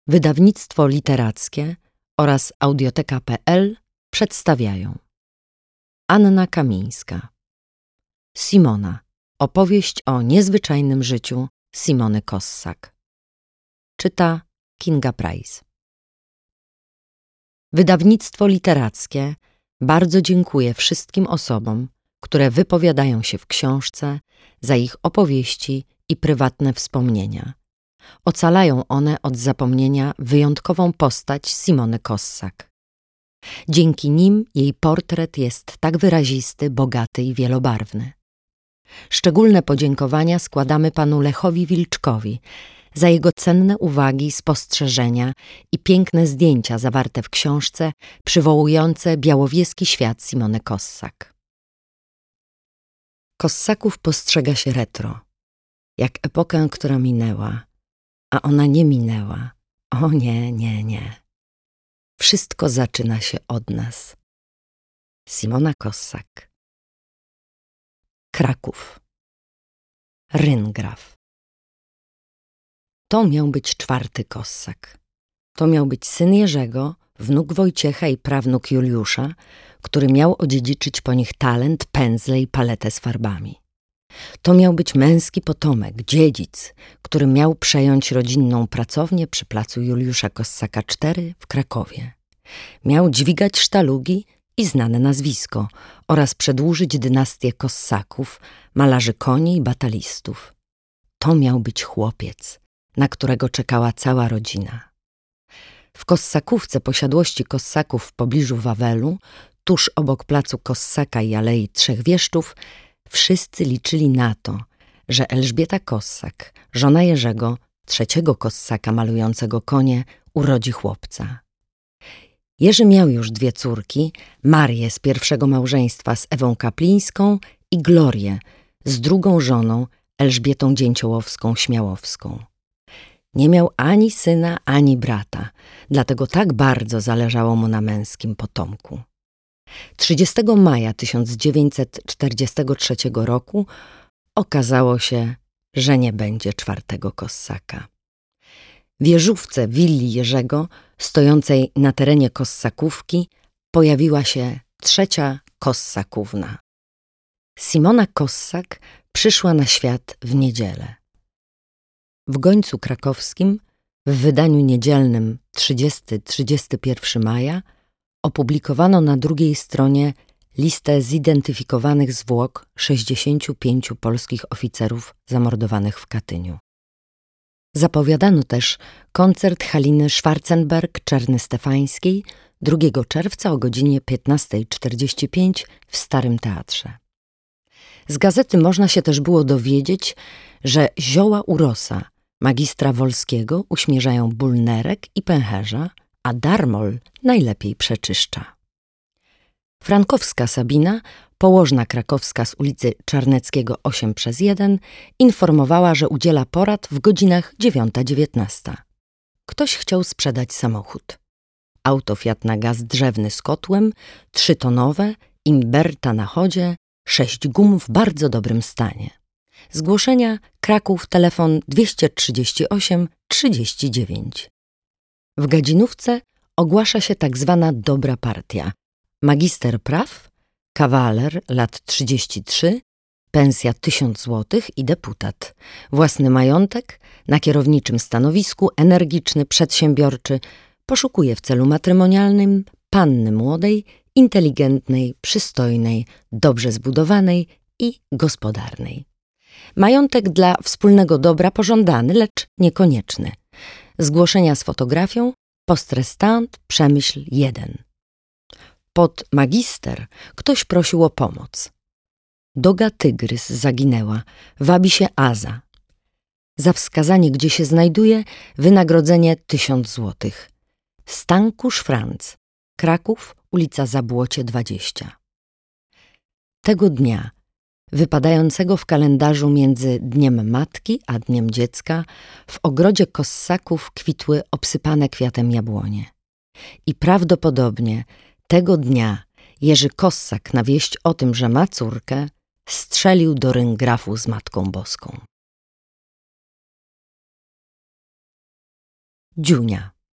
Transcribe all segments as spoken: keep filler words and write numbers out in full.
Wydawnictwo literackie oraz Audioteka kropka pe el przedstawiają Anna Kamińska. Simona. Opowieść o niezwyczajnym życiu Simony Kossak. Czyta Kinga Price. Wydawnictwo literackie bardzo dziękuję wszystkim osobom, które wypowiadają się w książce za ich opowieści i prywatne wspomnienia. Ocalają one od zapomnienia wyjątkową postać Simony Kossak. Dzięki nim jej portret jest tak wyrazisty, bogaty i wielobarwny. Szczególne podziękowania składamy panu Lechowi Wilczkowi za jego cenne uwagi, spostrzeżenia i piękne zdjęcia zawarte w książce przywołujące białowieski świat Simony Kossak. Kossaków postrzega się retro, jak epokę, która minęła, a ona nie minęła. O nie, nie, nie. Wszystko zaczyna się od nas. Simona Kossak. Kraków. Ryngraf. To miał być czwarty Kossak. To miał być syn Jerzego, wnuk Wojciecha i prawnuk Juliusza, który miał odziedziczyć po nich talent, pędzle i paletę z farbami. To miał być męski potomek, dziedzic, który miał przejąć rodzinną pracownię przy placu Juliusza Kossaka cztery w Krakowie. Miał dźwigać sztalugi i znane nazwisko oraz przedłużyć dynastię Kossaków, malarzy koni i batalistów. To miał być chłopiec, na którego czekała cała rodzina. W Kossakówce posiadłości Kossaków w pobliżu Wawelu, tuż obok placu Kossaka i Alei Trzech Wieszczów, wszyscy liczyli na to, że Elżbieta Kossak, żona Jerzego, trzeciego Kossaka malującego konie, urodzi chłopca. Jerzy miał już dwie córki, Marię z pierwszego małżeństwa z Ewą Kaplińską i Glorię z drugą żoną Elżbietą Dzięciołowską-Śmiałowską. Nie miał ani syna, ani brata, dlatego tak bardzo zależało mu na męskim potomku. trzydziestego maja tysiąc dziewięćset czterdziestego trzeciego roku okazało się, że nie będzie czwartego Kossaka. W wieżówce willi Jerzego, stojącej na terenie Kossakówki, pojawiła się trzecia Kossakówna. Simona Kossak przyszła na świat w niedzielę. W Gońcu Krakowskim, w wydaniu niedzielnym trzydziestego do trzydziestego pierwszego maja, opublikowano na drugiej stronie listę zidentyfikowanych zwłok sześćdziesięciu pięciu polskich oficerów zamordowanych w Katyniu. Zapowiadano też koncert Haliny Schwarzenberg-Czerny-Stefańskiej drugiego czerwca o godzinie piętnasta czterdzieści pięć w Starym Teatrze. Z gazety można się też było dowiedzieć, że zioła urosa magistra Wolskiego uśmierzają ból nerek i pęcherza, a darmol najlepiej przeczyszcza. Frankowska Sabina, położna krakowska z ulicy Czarneckiego osiem przez jeden, informowała, że udziela porad w godzinach dziewiąta dziewiętnasta. Ktoś chciał sprzedać samochód. Auto Fiat na gaz drzewny z kotłem, trzytonowe, imberta na chodzie, sześć gum w bardzo dobrym stanie. Zgłoszenia Kraków, telefon dwieście trzydzieści osiem trzydzieści dziewięć. W Gadzinówce ogłasza się tak zwana dobra partia. Magister praw, kawaler, lat trzydzieści trzy, pensja tysiąc złotych i deputat. Własny majątek, na kierowniczym stanowisku, energiczny, przedsiębiorczy, poszukuje w celu matrymonialnym panny młodej, inteligentnej, przystojnej, dobrze zbudowanej i gospodarnej. Majątek dla wspólnego dobra pożądany, lecz niekonieczny. Zgłoszenia z fotografią, postrestant, Przemyśl jeden. Pod magister ktoś prosił o pomoc. Doga tygrys zaginęła, wabi się Aza. Za wskazanie, gdzie się znajduje, wynagrodzenie tysiąc złotych. Stankusz Franc, Kraków, ulica Zabłocie dwadzieścia. Tego dnia, wypadającego w kalendarzu między Dniem Matki a Dniem Dziecka, w ogrodzie Kossaków kwitły obsypane kwiatem jabłonie. I prawdopodobnie tego dnia Jerzy Kossak na wieść o tym, że ma córkę, strzelił do ryngrafu z Matką Boską. Dziunia.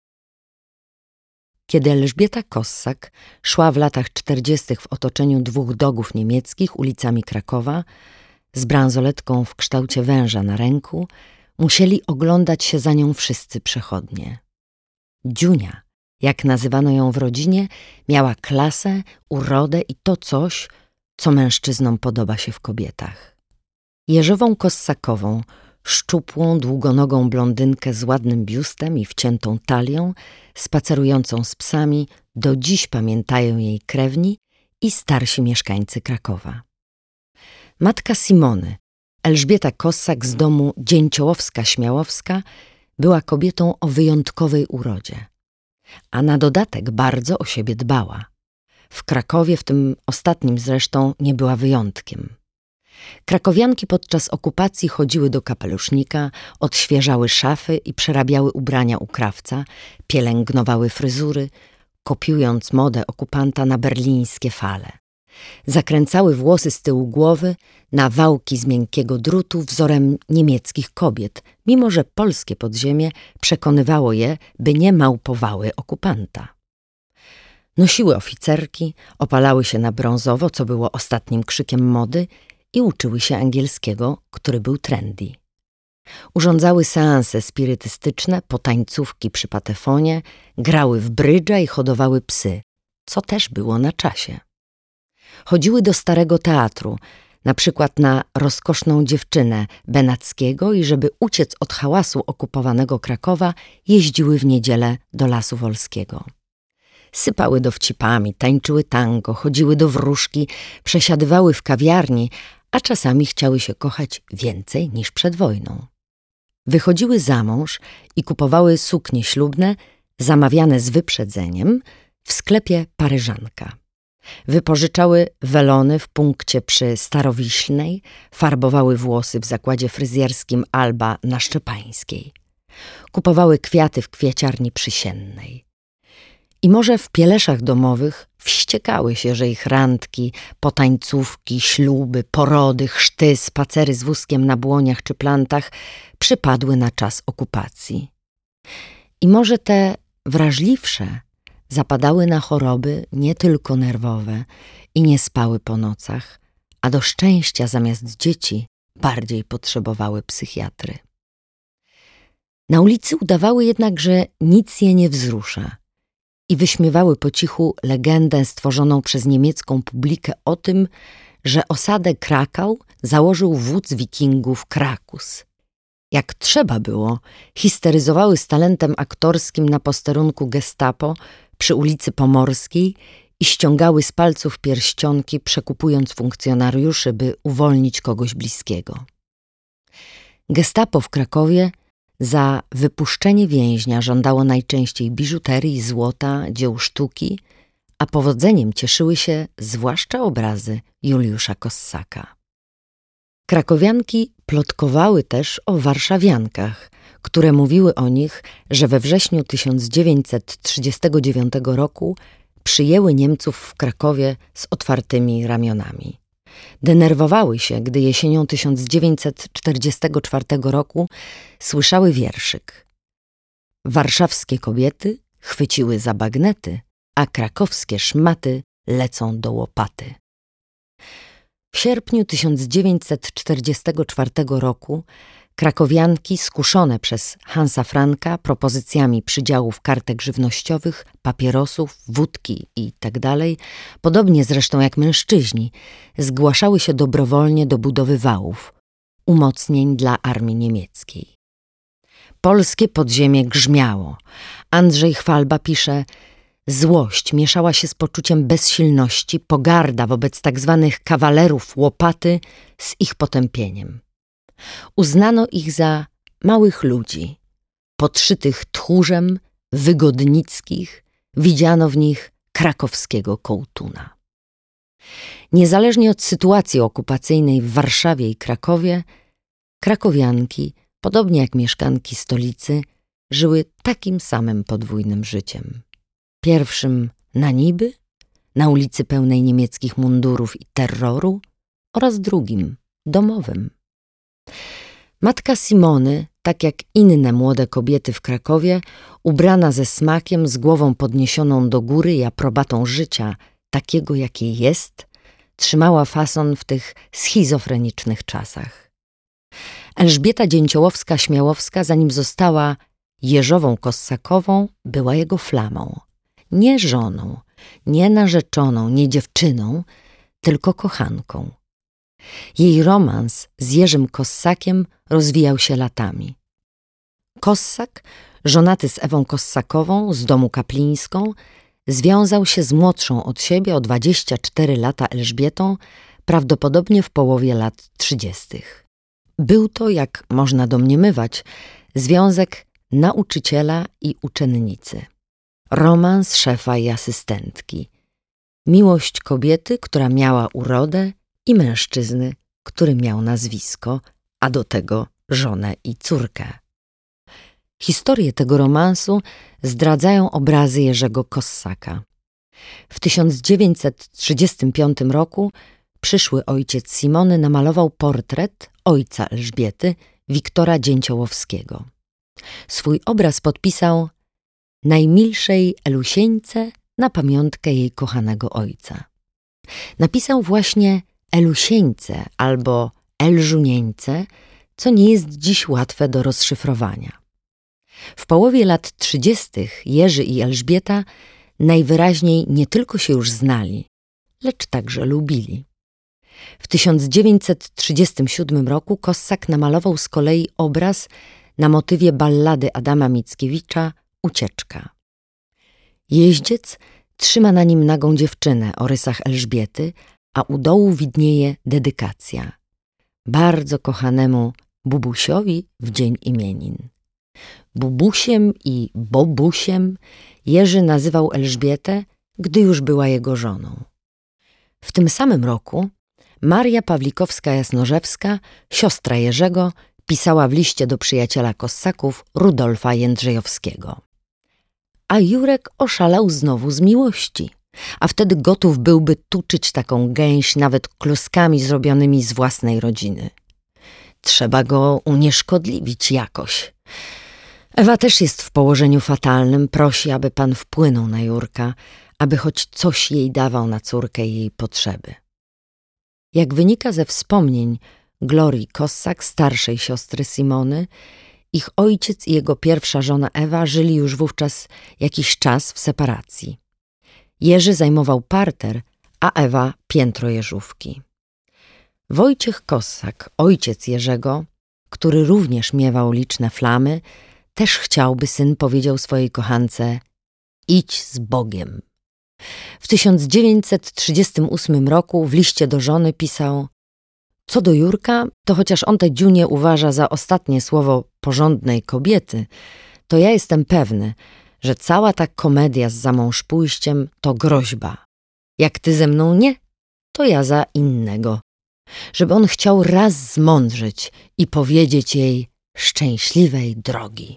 Kiedy Elżbieta Kossak szła w latach czterdziestych w otoczeniu dwóch dogów niemieckich ulicami Krakowa, z bransoletką w kształcie węża na ręku, musieli oglądać się za nią wszyscy przechodnie. Dziunia, jak nazywano ją w rodzinie, miała klasę, urodę i to coś, co mężczyznom podoba się w kobietach. Jerzową Kossakową, szczupłą, długonogą blondynkę z ładnym biustem i wciętą talią, spacerującą z psami, do dziś pamiętają jej krewni i starsi mieszkańcy Krakowa. Matka Simony, Elżbieta Kossak z domu Dzięciołowska-Śmiałowska, była kobietą o wyjątkowej urodzie, a na dodatek bardzo o siebie dbała. W Krakowie, w tym ostatnim zresztą, nie była wyjątkiem. Krakowianki podczas okupacji chodziły do kapelusznika, odświeżały szafy i przerabiały ubrania u krawca, pielęgnowały fryzury, kopiując modę okupanta na berlińskie fale. Zakręcały włosy z tyłu głowy na wałki z miękkiego drutu wzorem niemieckich kobiet, mimo że polskie podziemie przekonywało je, by nie małpowały okupanta. Nosiły oficerki, opalały się na brązowo, co było ostatnim krzykiem mody, i uczyły się angielskiego, który był trendy. Urządzały seanse spirytystyczne, potańcówki przy patefonie, grały w brydża i hodowały psy, co też było na czasie. Chodziły do Starego Teatru, na przykład na Rozkoszną dziewczynę Benackiego i żeby uciec od hałasu okupowanego Krakowa, jeździły w niedzielę do Lasu Wolskiego. Sypały dowcipami, tańczyły tango, chodziły do wróżki, przesiadywały w kawiarni, a czasami chciały się kochać więcej niż przed wojną. Wychodziły za mąż i kupowały suknie ślubne, zamawiane z wyprzedzeniem, w sklepie Paryżanka. Wypożyczały welony w punkcie przy Starowiślnej, farbowały włosy w zakładzie fryzjerskim Alba na Szczepańskiej. Kupowały kwiaty w kwieciarni Przysiennej. I może w pieleszach domowych wściekały się, że ich randki, potańcówki, śluby, porody, chrzty, spacery z wózkiem na błoniach czy plantach przypadły na czas okupacji. I może te wrażliwsze zapadały na choroby nie tylko nerwowe i nie spały po nocach, a do szczęścia zamiast dzieci bardziej potrzebowały psychiatry. Na ulicy udawały jednak, że nic je nie wzrusza i wyśmiewały po cichu legendę stworzoną przez niemiecką publikę o tym, że osadę Krakau założył wódz wikingów Krakus. Jak trzeba było, histeryzowały z talentem aktorskim na posterunku Gestapo przy ulicy Pomorskiej i ściągały z palców pierścionki, przekupując funkcjonariuszy, by uwolnić kogoś bliskiego. Gestapo w Krakowie za wypuszczenie więźnia żądało najczęściej biżuterii, złota, dzieł sztuki, a powodzeniem cieszyły się zwłaszcza obrazy Juliusza Kossaka. Krakowianki plotkowały też o warszawiankach, które mówiły o nich, że we wrześniu tysiąc dziewięćset trzydziestego dziewiątego roku przyjęły Niemców w Krakowie z otwartymi ramionami. Denerwowały się, gdy jesienią tysiąc dziewięćset czterdziestego czwartego roku słyszały wierszyk. Warszawskie kobiety chwyciły za bagnety, a krakowskie szmaty lecą do łopaty. W sierpniu tysiąc dziewięćset czterdziestego czwartego roku krakowianki, skuszone przez Hansa Franka propozycjami przydziałów kartek żywnościowych, papierosów, wódki itd., podobnie zresztą jak mężczyźni, zgłaszały się dobrowolnie do budowy wałów, umocnień dla armii niemieckiej. Polskie podziemie grzmiało. Andrzej Chwalba pisze: złość mieszała się z poczuciem bezsilności, pogarda wobec tak zwanych kawalerów łopaty z ich potępieniem. Uznano ich za małych ludzi, podszytych tchórzem, wygodnickich, widziano w nich krakowskiego kołtuna. Niezależnie od sytuacji okupacyjnej w Warszawie i Krakowie, krakowianki, podobnie jak mieszkanki stolicy, żyły takim samym podwójnym życiem. Pierwszym na niby, na ulicy pełnej niemieckich mundurów i terroru, oraz drugim, domowym. Matka Simony, tak jak inne młode kobiety w Krakowie, ubrana ze smakiem, z głową podniesioną do góry i aprobatą życia, takiego jakie jest, trzymała fason w tych schizofrenicznych czasach. Elżbieta Dzięciołowska-Śmiałowska, zanim została Jeżową Kossakową, była jego flamą. Nie żoną, nie narzeczoną, nie dziewczyną, tylko kochanką. Jej romans z Jerzym Kossakiem rozwijał się latami. Kossak, żonaty z Ewą Kossakową z domu Kaplińską, związał się z młodszą od siebie o dwadzieścia cztery lata Elżbietą, prawdopodobnie w połowie lat trzydziestych. Był to, jak można domniemywać, związek nauczyciela i uczennicy. Romans szefa i asystentki. Miłość kobiety, która miała urodę, i mężczyzny, który miał nazwisko, a do tego żonę i córkę. Historię tego romansu zdradzają obrazy Jerzego Kossaka. W tysiąc dziewięćset trzydziestym piątym roku przyszły ojciec Simony namalował portret ojca Elżbiety, Wiktora Dzięciołowskiego. Swój obraz podpisał najmilszej Elusieńce na pamiątkę jej kochanego ojca. Napisał właśnie Elusieńce albo Elżunieńce, co nie jest dziś łatwe do rozszyfrowania. W połowie lat trzydziestych Jerzy i Elżbieta najwyraźniej nie tylko się już znali, lecz także lubili. W tysiąc dziewięćset trzydziestym siódmym roku Kossak namalował z kolei obraz na motywie ballady Adama Mickiewicza Ucieczka. Jeździec trzyma na nim nagą dziewczynę o rysach Elżbiety, a u dołu widnieje dedykacja. Bardzo kochanemu Bubusiowi w dzień imienin. Bubusiem i Bobusiem Jerzy nazywał Elżbietę, gdy już była jego żoną. W tym samym roku Maria Pawlikowska-Jasnorzewska, siostra Jerzego, pisała w liście do przyjaciela Kossaków Rudolfa Jędrzejowskiego. A Jurek oszalał znowu z miłości, a wtedy gotów byłby tuczyć taką gęś nawet kloskami zrobionymi z własnej rodziny. Trzeba go unieszkodliwić jakoś. Ewa też jest w położeniu fatalnym, prosi, aby pan wpłynął na Jurka, aby choć coś jej dawał na córkę i jej potrzeby. Jak wynika ze wspomnień Glorii Kossak, starszej siostry Simony, ich ojciec i jego pierwsza żona Ewa żyli już wówczas jakiś czas w separacji. Jerzy zajmował parter, a Ewa piętro Jeżówki. Wojciech Kossak, ojciec Jerzego, który również miewał liczne flamy, też chciał, by syn powiedział swojej kochance: idź z Bogiem. W tysiąc dziewięćset trzydziestym ósmym roku w liście do żony pisał: co do Jurka, to chociaż on te dziunie uważa za ostatnie słowo porządnej kobiety, to ja jestem pewny, że cała ta komedia z zamążpójściem to groźba. Jak ty ze mną nie, to ja za innego. Żeby on chciał raz zmądrzeć i powiedzieć jej szczęśliwej drogi.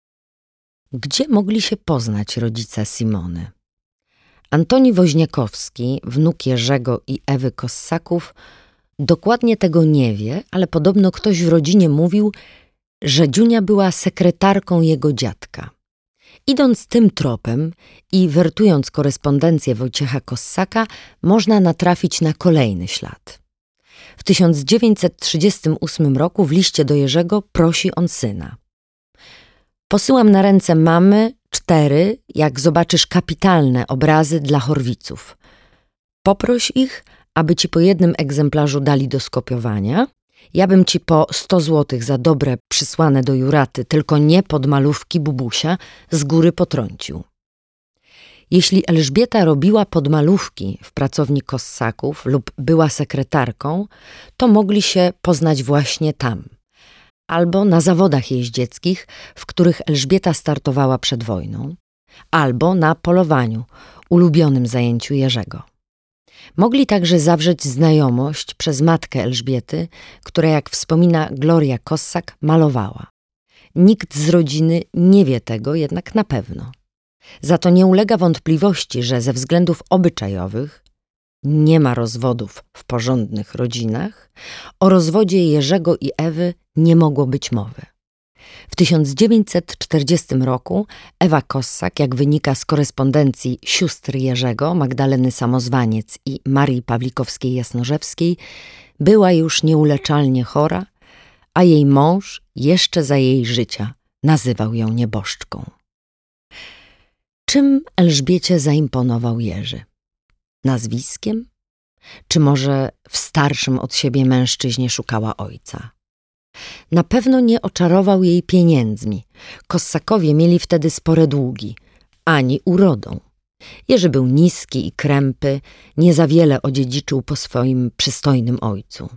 Gdzie mogli się poznać rodzice Simony? Antoni Woźniakowski, wnuk Jerzego i Ewy Kossaków, dokładnie tego nie wie, ale podobno ktoś w rodzinie mówił, że Dziunia była sekretarką jego dziadka. Idąc tym tropem i wertując korespondencję Wojciecha Kossaka, można natrafić na kolejny ślad. W tysiąc dziewięćset trzydziestym ósmym roku w liście do Jerzego prosi on syna: posyłam na ręce mamy cztery, jak zobaczysz, kapitalne obrazy dla Chorwiców. Poproś ich, aby ci po jednym egzemplarzu dali do skopiowania. Ja bym ci po sto złotych za dobre przysłane do Juraty, tylko nie pod malówki Bubusia, z góry potrącił. Jeśli Elżbieta robiła podmalówki w pracowni Kossaków lub była sekretarką, to mogli się poznać właśnie tam, albo na zawodach jeździeckich, w których Elżbieta startowała przed wojną, albo na polowaniu, ulubionym zajęciu Jerzego. Mogli także zawrzeć znajomość przez matkę Elżbiety, która, jak wspomina Gloria Kossak, malowała. Nikt z rodziny nie wie tego jednak na pewno. Za to nie ulega wątpliwości, że ze względów obyczajowych nie ma rozwodów w porządnych rodzinach, o rozwodzie Jerzego i Ewy nie mogło być mowy. W tysiąc dziewięćset czterdziestym roku Ewa Kossak, jak wynika z korespondencji sióstr Jerzego, Magdaleny Samozwaniec i Marii Pawlikowskiej-Jasnorzewskiej, była już nieuleczalnie chora, a jej mąż jeszcze za jej życia nazywał ją nieboszczką. Czym Elżbiecie zaimponował Jerzy? Nazwiskiem? Czy może w starszym od siebie mężczyźnie szukała ojca? Na pewno nie oczarował jej pieniędzmi. Kossakowie mieli wtedy spore długi, ani urodą. Jerzy był niski i krępy, nie za wiele odziedziczył po swoim przystojnym ojcu.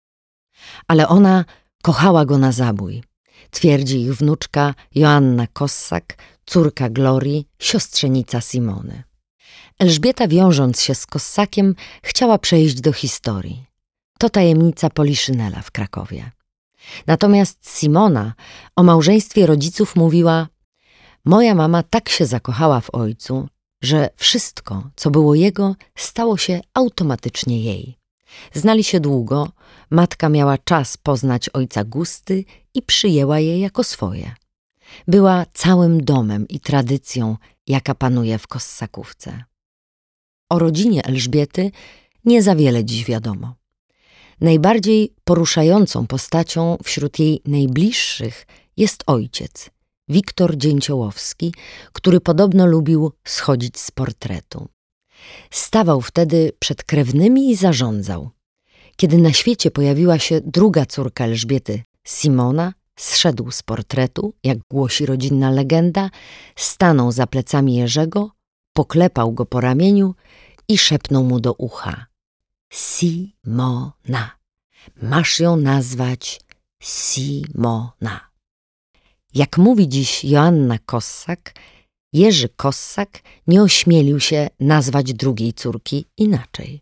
Ale ona kochała go na zabój. Twierdzi ich wnuczka Joanna Kossak, córka Glorii, siostrzenica Simony. Elżbieta, wiążąc się z Kossakiem, chciała przejść do historii. To tajemnica Poliszynela w Krakowie. Natomiast Simona o małżeństwie rodziców mówiła: moja mama tak się zakochała w ojcu, że wszystko, co było jego, stało się automatycznie jej. Znali się długo, matka miała czas poznać ojca gusty i przyjęła je jako swoje. Była całym domem i tradycją, jaka panuje w Kossakówce. O rodzinie Elżbiety nie za wiele dziś wiadomo. Najbardziej poruszającą postacią wśród jej najbliższych jest ojciec, Wiktor Dzięciołowski, który podobno lubił schodzić z portretu. Stawał wtedy przed krewnymi i zarządzał. Kiedy na świecie pojawiła się druga córka Elżbiety, Simona, zszedł z portretu, jak głosi rodzinna legenda, stanął za plecami Jerzego, poklepał go po ramieniu i szepnął mu do ucha: Simona, masz ją nazwać Simona. Jak mówi dziś Joanna Kossak, Jerzy Kossak nie ośmielił się nazwać drugiej córki inaczej.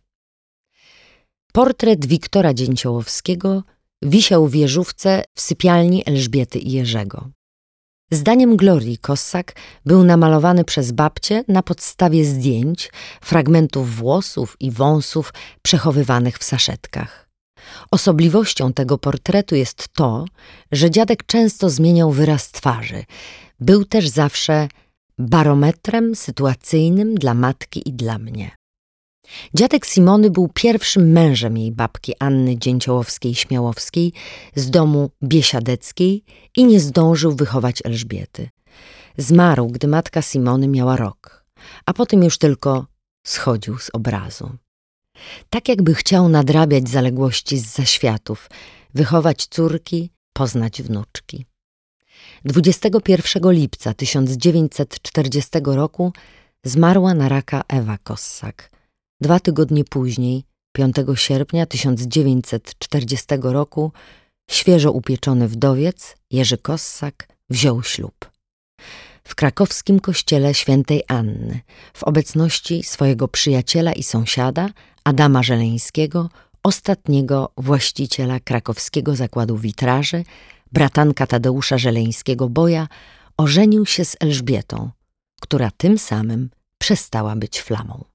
Portret Wiktora Dzięciołowskiego wisiał w wieżówce w sypialni Elżbiety i Jerzego. Zdaniem Glorii Kossak był namalowany przez babcię na podstawie zdjęć, fragmentów włosów i wąsów przechowywanych w saszetkach. Osobliwością tego portretu jest to, że dziadek często zmieniał wyraz twarzy. Był też zawsze barometrem sytuacyjnym dla matki i dla mnie. Dziadek Simony był pierwszym mężem jej babki Anny Dzięciołowskiej-Śmiałowskiej z domu biesiadeckiej i nie zdążył wychować Elżbiety. Zmarł, gdy matka Simony miała rok, a potem już tylko schodził z obrazu. Tak jakby chciał nadrabiać zaległości z zaświatów, wychować córki, poznać wnuczki. dwudziestego pierwszego lipca tysiąc dziewięćset czterdziestego roku zmarła na raka Ewa Kossak. Dwa tygodnie później, piątego sierpnia tysiąc dziewięćset czterdziestego roku, świeżo upieczony wdowiec, Jerzy Kossak, wziął ślub. W krakowskim kościele świętej Anny, w obecności swojego przyjaciela i sąsiada, Adama Żeleńskiego, ostatniego właściciela krakowskiego zakładu witraży, bratanka Tadeusza Żeleńskiego-Boja, ożenił się z Elżbietą, która tym samym przestała być flamą.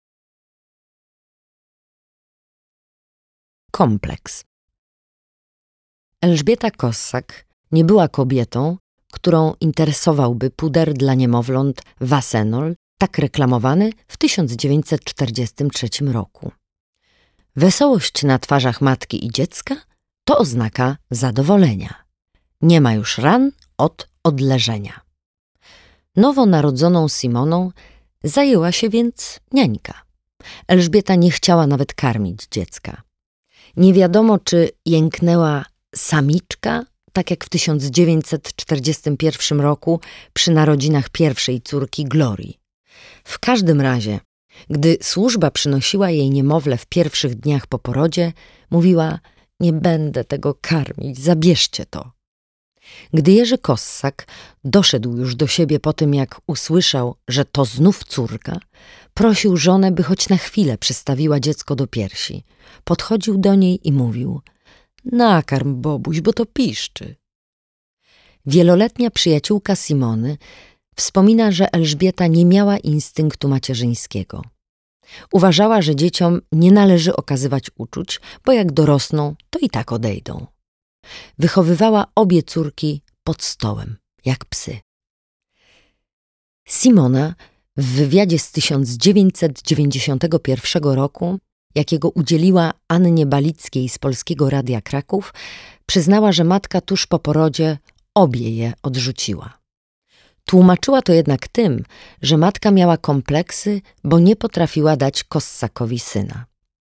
Kompleks. Elżbieta Kossak nie była kobietą, którą interesowałby puder dla niemowląt Wasenol, tak reklamowany w tysiąc dziewięćset czterdziestym trzecim roku. Wesołość na twarzach matki i dziecka to oznaka zadowolenia. Nie ma już ran od odleżenia. Nowonarodzoną Simoną zajęła się więc niańka. Elżbieta nie chciała nawet karmić dziecka. Nie wiadomo, czy jęknęła samiczka, tak jak w tysiąc dziewięćset czterdziestym pierwszym roku przy narodzinach pierwszej córki Glorii. W każdym razie, gdy służba przynosiła jej niemowlę w pierwszych dniach po porodzie, mówiła: nie będę tego karmić, zabierzcie to. Gdy Jerzy Kossak doszedł już do siebie po tym, jak usłyszał, że to znów córka, prosił żonę, by choć na chwilę przystawiła dziecko do piersi. Podchodził do niej i mówił: nakarm, Bobuś, bo to piszczy. Wieloletnia przyjaciółka Simony wspomina, że Elżbieta nie miała instynktu macierzyńskiego. Uważała, że dzieciom nie należy okazywać uczuć, bo jak dorosną, to i tak odejdą. Wychowywała obie córki pod stołem, jak psy. Simona w wywiadzie z tysiąc dziewięćset dziewięćdziesiątego pierwszego roku, jakiego udzieliła Annie Balickiej z Polskiego Radia Kraków, przyznała, że matka tuż po porodzie obie je odrzuciła. Tłumaczyła to jednak tym, że matka miała kompleksy, bo nie potrafiła dać Kossakowi syna.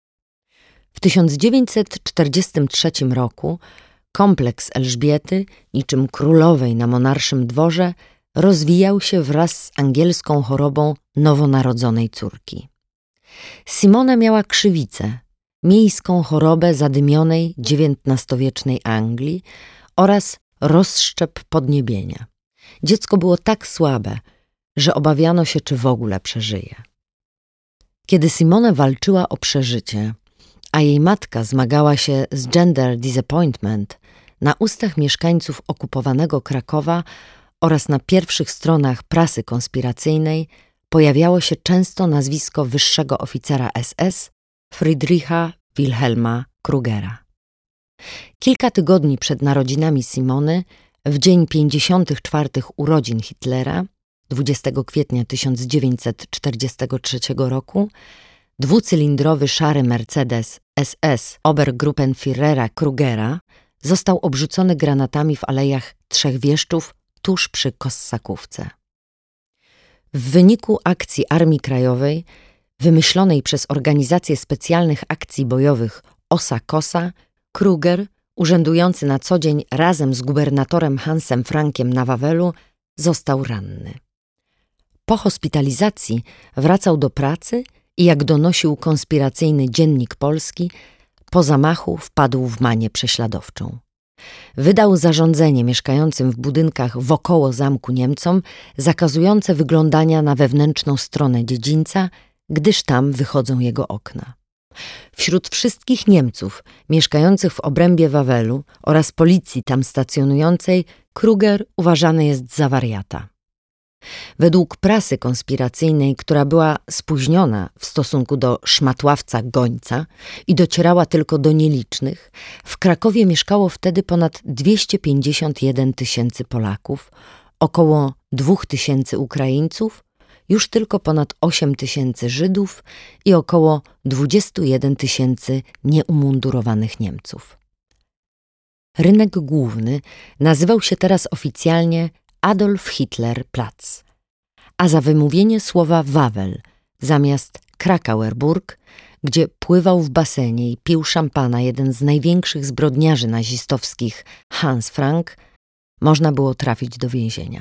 W tysiąc dziewięćset czterdziestym trzecim roku kompleks Elżbiety, niczym królowej na monarszym dworze, rozwijał się wraz z angielską chorobą nowonarodzonej córki. Simona miała krzywicę, miejską chorobę zadymionej dziewiętnastowiecznej Anglii oraz rozszczep podniebienia. Dziecko było tak słabe, że obawiano się, czy w ogóle przeżyje. Kiedy Simona walczyła o przeżycie, a jej matka zmagała się z gender disappointment, na ustach mieszkańców okupowanego Krakowa oraz na pierwszych stronach prasy konspiracyjnej pojawiało się często nazwisko wyższego oficera S S Friedricha Wilhelma Krugera. Kilka tygodni przed narodzinami Simony, w dzień pięćdziesiątych czwartych urodzin Hitlera, dwudziestego kwietnia tysiąc dziewięćset czterdziestego trzeciego roku, dwucylindrowy szary Mercedes S S Obergruppenführera Krugera został obrzucony granatami w alejach Trzech Wieszczów tuż przy Kossakówce. W wyniku akcji Armii Krajowej, wymyślonej przez Organizację Specjalnych Akcji Bojowych Osa-Kosa, Kruger, urzędujący na co dzień razem z gubernatorem Hansem Frankiem na Wawelu, został ranny. Po hospitalizacji wracał do pracy i, jak donosił konspiracyjny Dziennik Polski, po zamachu wpadł w manię prześladowczą. Wydał zarządzenie mieszkającym w budynkach wokoło zamku Niemcom zakazujące wyglądania na wewnętrzną stronę dziedzińca, gdyż tam wychodzą jego okna. Wśród wszystkich Niemców mieszkających w obrębie Wawelu oraz policji tam stacjonującej, Kruger uważany jest za wariata. Według prasy konspiracyjnej, która była spóźniona w stosunku do szmatławca Gońca i docierała tylko do nielicznych, w Krakowie mieszkało wtedy ponad dwieście pięćdziesiąt jeden tysięcy Polaków, około dwóch tysięcy Ukraińców, już tylko ponad osiem tysięcy Żydów i około dwadzieścia jeden tysięcy nieumundurowanych Niemców. Rynek główny nazywał się teraz oficjalnie Adolf Hitler Platz, a za wymówienie słowa Wawel zamiast Krakauerburg, gdzie pływał w basenie i pił szampana jeden z największych zbrodniarzy nazistowskich Hans Frank, można było trafić do więzienia.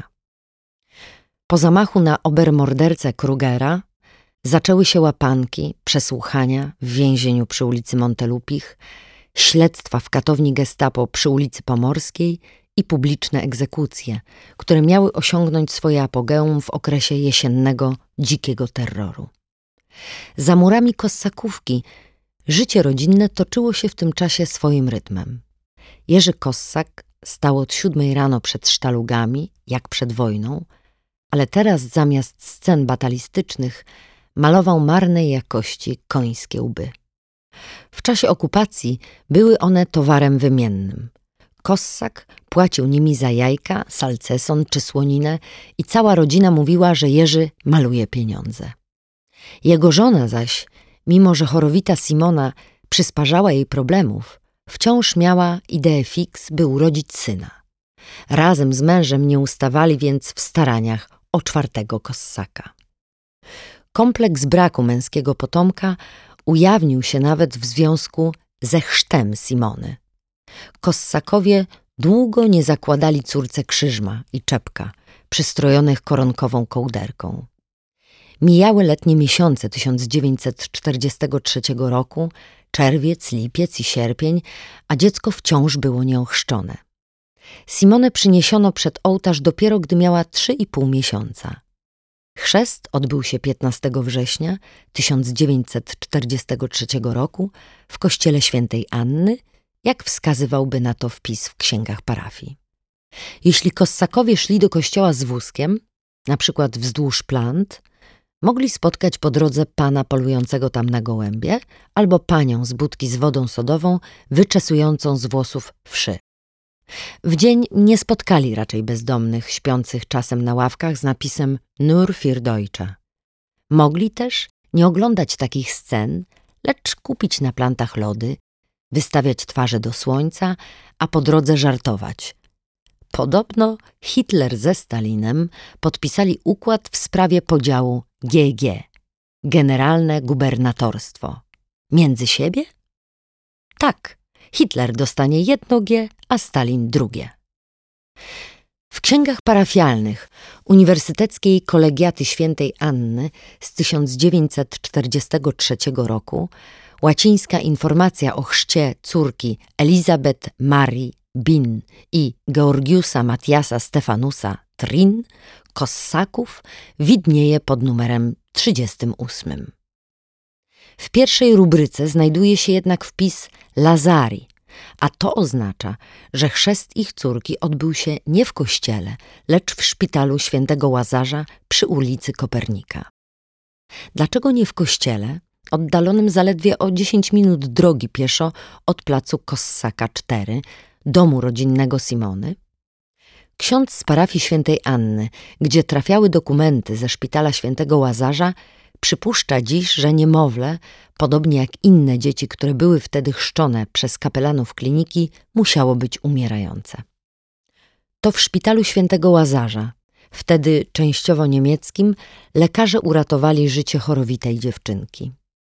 Po zamachu na obermordercę Krugera zaczęły się łapanki, przesłuchania w więzieniu przy ulicy Montelupich, śledztwa w katowni Gestapo przy ulicy Pomorskiej i publiczne egzekucje, które miały osiągnąć swoje apogeum w okresie jesiennego, dzikiego terroru. Za murami Kossakówki życie rodzinne toczyło się w tym czasie swoim rytmem. Jerzy Kossak stał od siódmej rano przed sztalugami, jak przed wojną, ale teraz zamiast scen batalistycznych malował marnej jakości końskie łby. W czasie okupacji były one towarem wymiennym. Kossak płacił nimi za jajka, salceson czy słoninę i cała rodzina mówiła, że Jerzy maluje pieniądze. Jego żona zaś, mimo że chorowita Simona przysparzała jej problemów, wciąż miała ideę fix, by urodzić syna. Razem z mężem nie ustawali więc w staraniach o czwartego Kossaka. Kompleks braku męskiego potomka ujawnił się nawet w związku ze chrztem Simony. Kossakowie długo nie zakładali córce krzyżma i czepka, przystrojonych koronkową kołderką. Mijały letnie miesiące tysiąc dziewięćset czterdziestego trzeciego roku, czerwiec, lipiec i sierpień, a dziecko wciąż było nieochrzczone. Simonę przyniesiono przed ołtarz dopiero gdy miała trzy i pół miesiąca. Chrzest odbył się piętnastego września tysiąc dziewięćset czterdziestego trzeciego roku w kościele świętej Anny, jak wskazywałby na to wpis w księgach parafii. Jeśli Kossakowie szli do kościoła z wózkiem, na przykład wzdłuż plant, mogli spotkać po drodze pana polującego tam na gołębie albo panią z budki z wodą sodową wyczesującą z włosów wszy. W dzień nie spotkali raczej bezdomnych śpiących czasem na ławkach z napisem Nur für Deutsche. Mogli też nie oglądać takich scen, lecz kupić na plantach lody, wystawiać twarze do słońca, a po drodze żartować. Podobno Hitler ze Stalinem podpisali układ w sprawie podziału G G, Generalne Gubernatorstwo. Między siebie? Tak, Hitler dostanie jedno G, a Stalin drugie. W księgach parafialnych Uniwersyteckiej Kolegiaty Świętej Anny z tysiąc dziewięćset czterdziestego trzeciego roku łacińska informacja o chrzcie córki Elizabeth Marii Bin i Georgiusa Matiasa Stefanusa Trin, Kossaków, widnieje pod numerem trzydziestym ósmym. W pierwszej rubryce znajduje się jednak wpis Lazari, a to oznacza, że chrzest ich córki odbył się nie w kościele, lecz w szpitalu świętego Łazarza przy ulicy Kopernika. Dlaczego nie w kościele, oddalonym zaledwie o dziesięć minut drogi pieszo od placu Kossaka cztery, domu rodzinnego Simony? Ksiądz z parafii świętej Anny, gdzie trafiały dokumenty ze szpitala świętego Łazarza, przypuszcza dziś, że niemowlę, podobnie jak inne dzieci, które były wtedy chrzczone przez kapelanów kliniki, musiało być umierające. To w szpitalu świętego Łazarza, wtedy częściowo niemieckim, lekarze uratowali życie chorowitej dziewczynki.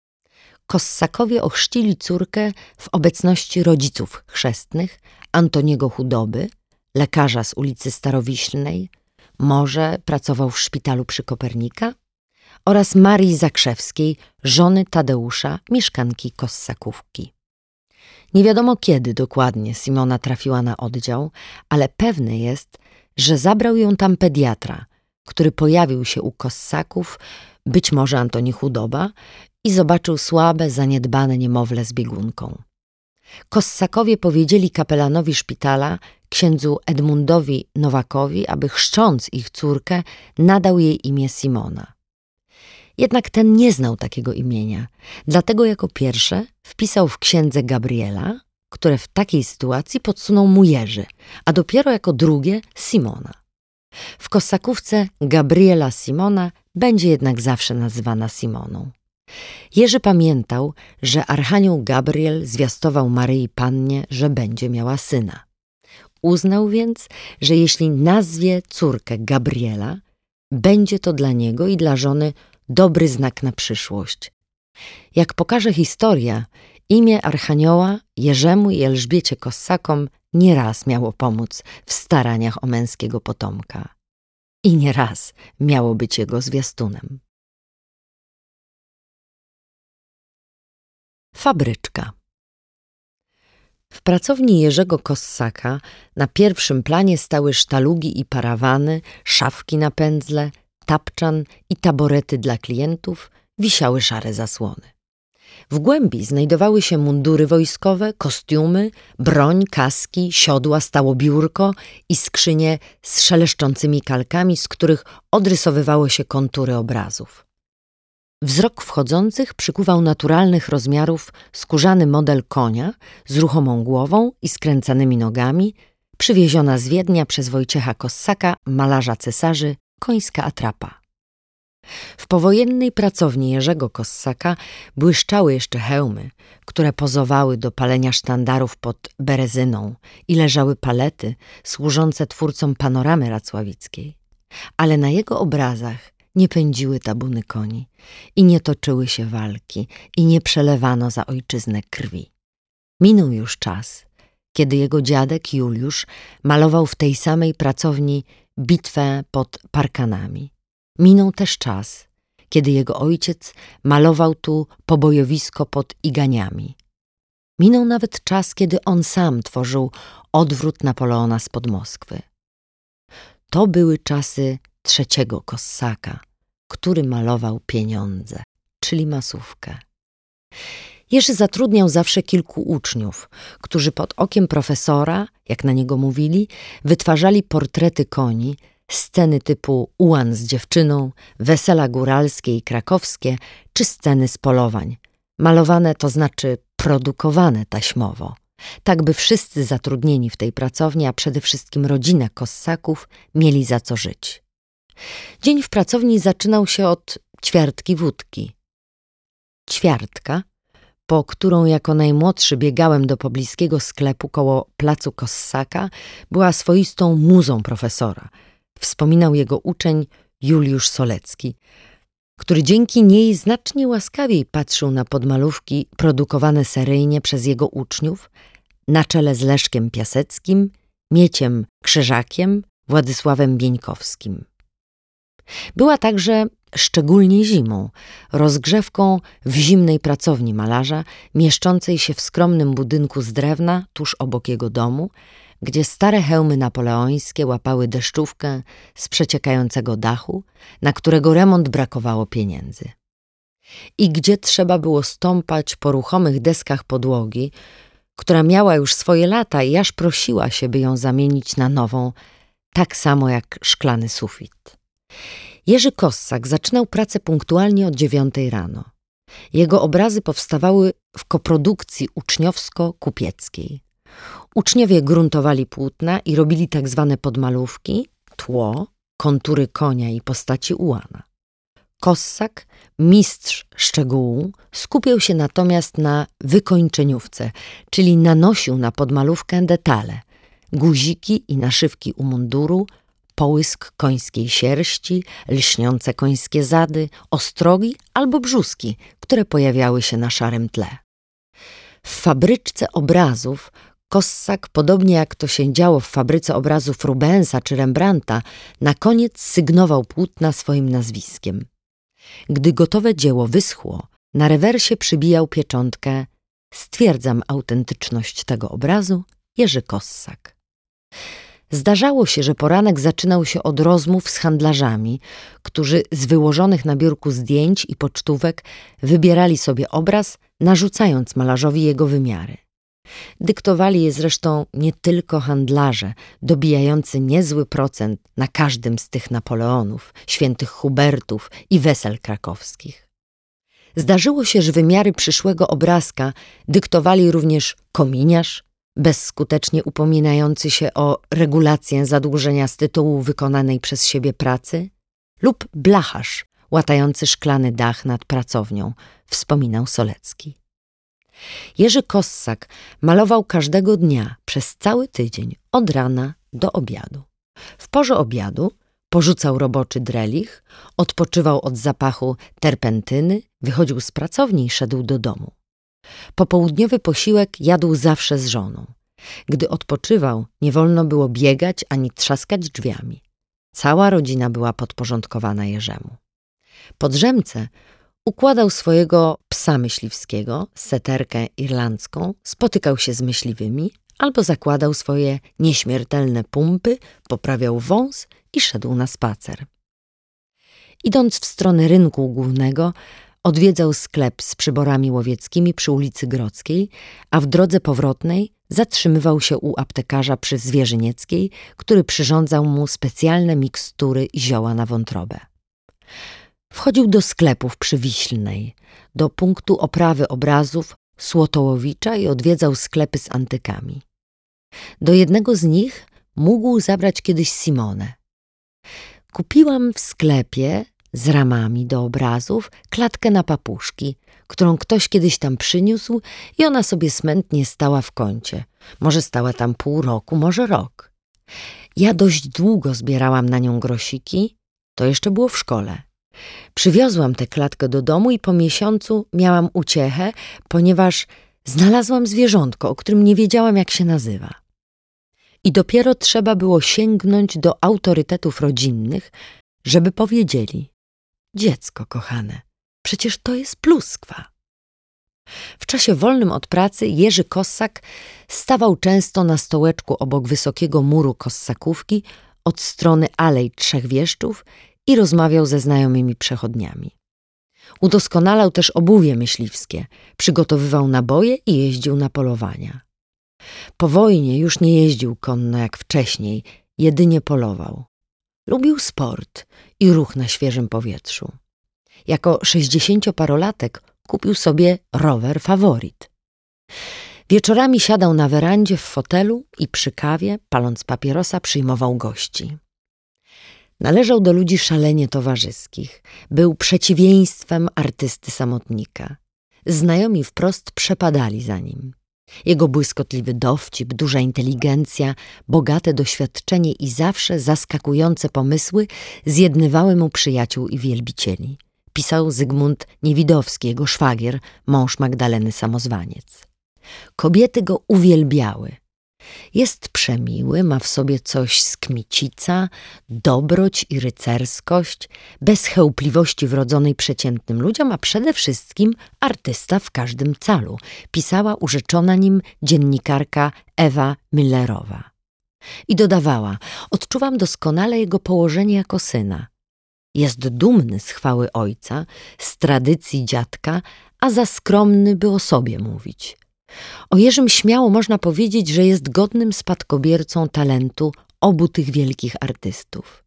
Kossakowie ochrzcili córkę w obecności rodziców chrzestnych, Antoniego Chudoby, lekarza z ulicy Starowiślnej, może pracował w szpitalu przy Kopernika, oraz Marii Zakrzewskiej, żony Tadeusza, mieszkanki Kossakówki. Nie wiadomo kiedy dokładnie Simona trafiła na oddział, ale pewne jest, że zabrał ją tam pediatra, który pojawił się u Kossaków, być może Antoni Chudoba, i zobaczył słabe, zaniedbane niemowlę z biegunką. Kossakowie powiedzieli kapelanowi szpitala, księdzu Edmundowi Nowakowi, aby chrzcząc ich córkę, nadał jej imię Simona. Jednak ten nie znał takiego imienia, dlatego jako pierwsze wpisał w księdze Gabriela, które w takiej sytuacji podsunął mu Jerzy, a dopiero jako drugie Simona. W Kossakówce Gabriela Simona będzie jednak zawsze nazywana Simoną. Jerzy pamiętał, że archanioł Gabriel zwiastował Maryi Pannie, że będzie miała syna. Uznał więc, że jeśli nazwie córkę Gabriela, będzie to dla niego i dla żony dobry znak na przyszłość. Jak pokaże historia, imię archanioła Jerzemu i Elżbiecie Kossakom nieraz miało pomóc w staraniach o męskiego potomka. I nieraz miało być jego zwiastunem. Fabryczka. W pracowni Jerzego Kossaka na pierwszym planie stały sztalugi i parawany, szafki na pędzle, tapczan i taborety dla klientów, wisiały szare zasłony. W głębi znajdowały się mundury wojskowe, kostiumy, broń, kaski, siodła, stałobiórko i skrzynie z szeleszczącymi kalkami, z których odrysowywało się kontury obrazów. Wzrok wchodzących przykuwał naturalnych rozmiarów skórzany model konia z ruchomą głową i skręcanymi nogami, przywieziona z Wiednia przez Wojciecha Kossaka, malarza cesarzy, końska atrapa. W powojennej pracowni Jerzego Kossaka błyszczały jeszcze hełmy, które pozowały do palenia sztandarów pod Berezyną, i leżały palety służące twórcom panoramy racławickiej. Ale na jego obrazach nie pędziły tabuny koni i nie toczyły się walki i nie przelewano za ojczyznę krwi. Minął już czas, kiedy jego dziadek Juliusz malował w tej samej pracowni bitwę pod Parkanami. Minął też czas, kiedy jego ojciec malował tu pobojowisko pod Iganiami. Minął nawet czas, kiedy on sam tworzył odwrót Napoleona spod Moskwy. To były czasy trzeciego Kossaka, który malował pieniądze, czyli masówkę. Jerzy zatrudniał zawsze kilku uczniów, którzy pod okiem profesora, jak na niego mówili, wytwarzali portrety koni, sceny typu ułan z dziewczyną, wesela góralskie i krakowskie, czy sceny z polowań, malowane, to znaczy produkowane taśmowo, tak by wszyscy zatrudnieni w tej pracowni, a przede wszystkim rodzina Kossaków, mieli za co żyć. Dzień w pracowni zaczynał się od ćwiartki wódki. Ćwiartka, po którą jako najmłodszy biegałem do pobliskiego sklepu koło placu Kossaka, była swoistą muzą profesora. Wspominał jego uczeń Juliusz Solecki, który dzięki niej znacznie łaskawiej patrzył na podmalówki produkowane seryjnie przez jego uczniów, na czele z Leszkiem Piaseckim, Mieciem Krzyżakiem, Władysławem Bieńkowskim. Była także, szczególnie zimą, rozgrzewką w zimnej pracowni malarza, mieszczącej się w skromnym budynku z drewna tuż obok jego domu, gdzie stare hełmy napoleońskie łapały deszczówkę z przeciekającego dachu, na którego remont brakowało pieniędzy. I gdzie trzeba było stąpać po ruchomych deskach podłogi, która miała już swoje lata i aż prosiła się, by ją zamienić na nową, tak samo jak szklany sufit. Jerzy Kossak zaczynał pracę punktualnie od dziewiątej rano. Jego obrazy powstawały w koprodukcji uczniowsko-kupieckiej. Uczniowie gruntowali płótna i robili tak zwane podmalówki, tło, kontury konia i postaci ułana. Kossak, mistrz szczegółu, skupiał się natomiast na wykończeniówce, czyli nanosił na podmalówkę detale, guziki i naszywki u munduru, połysk końskiej sierści, lśniące końskie zady, ostrogi albo brzuski, które pojawiały się na szarym tle. W fabryczce obrazów Kossak, podobnie jak to się działo w fabryce obrazów Rubensa czy Rembrandta, na koniec sygnował płótna swoim nazwiskiem. Gdy gotowe dzieło wyschło, na rewersie przybijał pieczątkę „Stwierdzam autentyczność tego obrazu, Jerzy Kossak”. Zdarzało się, że poranek zaczynał się od rozmów z handlarzami, którzy z wyłożonych na biurku zdjęć i pocztówek wybierali sobie obraz, narzucając malarzowi jego wymiary. Dyktowali je zresztą nie tylko handlarze, dobijający niezły procent na każdym z tych Napoleonów, świętych Hubertów i wesel krakowskich. Zdarzyło się, że wymiary przyszłego obrazka dyktowali również kominiarz, bezskutecznie upominający się o regulację zadłużenia z tytułu wykonanej przez siebie pracy, lub blacharz łatający szklany dach nad pracownią, wspominał Solecki. Jerzy Kossak malował każdego dnia przez cały tydzień, od rana do obiadu. W porze obiadu porzucał roboczy drelich, odpoczywał od zapachu terpentyny, wychodził z pracowni i szedł do domu. Popołudniowy posiłek jadł zawsze z żoną. Gdy odpoczywał, nie wolno było biegać ani trzaskać drzwiami. Cała rodzina była podporządkowana Jerzemu. Po drzemce układał swojego psa myśliwskiego, seterkę irlandzką, spotykał się z myśliwymi albo zakładał swoje nieśmiertelne pumpy, poprawiał wąs i szedł na spacer. Idąc w stronę rynku głównego, odwiedzał sklep z przyborami łowieckimi przy ulicy Grodzkiej, a w drodze powrotnej zatrzymywał się u aptekarza przy Zwierzynieckiej, który przyrządzał mu specjalne mikstury i zioła na wątrobę. Wchodził do sklepów przy Wiślnej, do punktu oprawy obrazów Słotołowicza i odwiedzał sklepy z antykami. Do jednego z nich mógł zabrać kiedyś Simonę. Kupiłam w sklepie z ramami do obrazów klatkę na papuszki, którą ktoś kiedyś tam przyniósł i ona sobie smętnie stała w kącie. Może stała tam pół roku, może rok. Ja dość długo zbierałam na nią grosiki, to jeszcze było w szkole. Przywiozłam tę klatkę do domu i po miesiącu miałam uciechę, ponieważ znalazłam zwierzątko, o którym nie wiedziałam, jak się nazywa. I dopiero trzeba było sięgnąć do autorytetów rodzinnych, żeby powiedzieli: dziecko kochane, przecież to jest pluskwa. W czasie wolnym od pracy Jerzy Kossak stawał często na stołeczku obok wysokiego muru Kossakówki od strony Alei Trzech Wieszczów i rozmawiał ze znajomymi przechodniami. Udoskonalał też obuwie myśliwskie, przygotowywał naboje i jeździł na polowania. Po wojnie już nie jeździł konno jak wcześniej, jedynie polował. Lubił sport i ruch na świeżym powietrzu. Jako sześćdziesięcioparolatek kupił sobie rower Faworit. Wieczorami siadał na werandzie w fotelu i przy kawie, paląc papierosa, przyjmował gości. Należał do ludzi szalenie towarzyskich. Był przeciwieństwem artysty samotnika. Znajomi wprost przepadali za nim. Jego błyskotliwy dowcip, duża inteligencja, bogate doświadczenie i zawsze zaskakujące pomysły zjednywały mu przyjaciół i wielbicieli. Pisał Zygmunt Niewidowski, jego szwagier, mąż Magdaleny Samozwaniec. Kobiety go uwielbiały. Jest przemiły, ma w sobie coś z kmicica, dobroć i rycerskość, bez chełpliwości wrodzonej przeciętnym ludziom, a przede wszystkim artysta w każdym calu, pisała urzeczona nim dziennikarka Ewa Millerowa. I dodawała, odczuwam doskonale jego położenie jako syna. Jest dumny z chwały ojca, z tradycji dziadka, a za skromny, by o sobie mówić. O Jerzym śmiało można powiedzieć, że jest godnym spadkobiercą talentu obu tych wielkich artystów.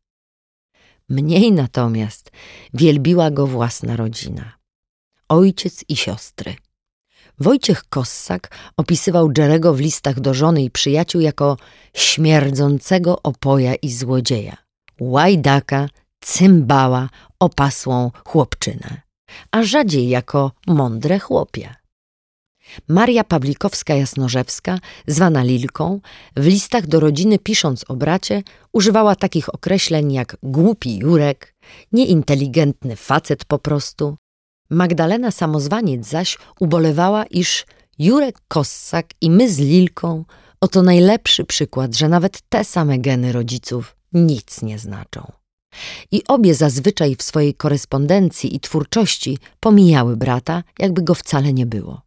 Mniej natomiast wielbiła go własna rodzina. Ojciec i siostry. Wojciech Kossak opisywał Jerego w listach do żony i przyjaciół jako śmierdzącego opoja i złodzieja, łajdaka, cymbała, opasłą chłopczynę, a rzadziej jako mądre chłopie. Maria Pawlikowska-Jasnorzewska, zwana Lilką, w listach do rodziny pisząc o bracie używała takich określeń jak głupi Jurek, nieinteligentny facet po prostu. Magdalena Samozwaniec zaś ubolewała, iż Jurek Kossak i my z Lilką oto najlepszy przykład, że nawet te same geny rodziców nic nie znaczą. I obie zazwyczaj w swojej korespondencji i twórczości pomijały brata, jakby go wcale nie było.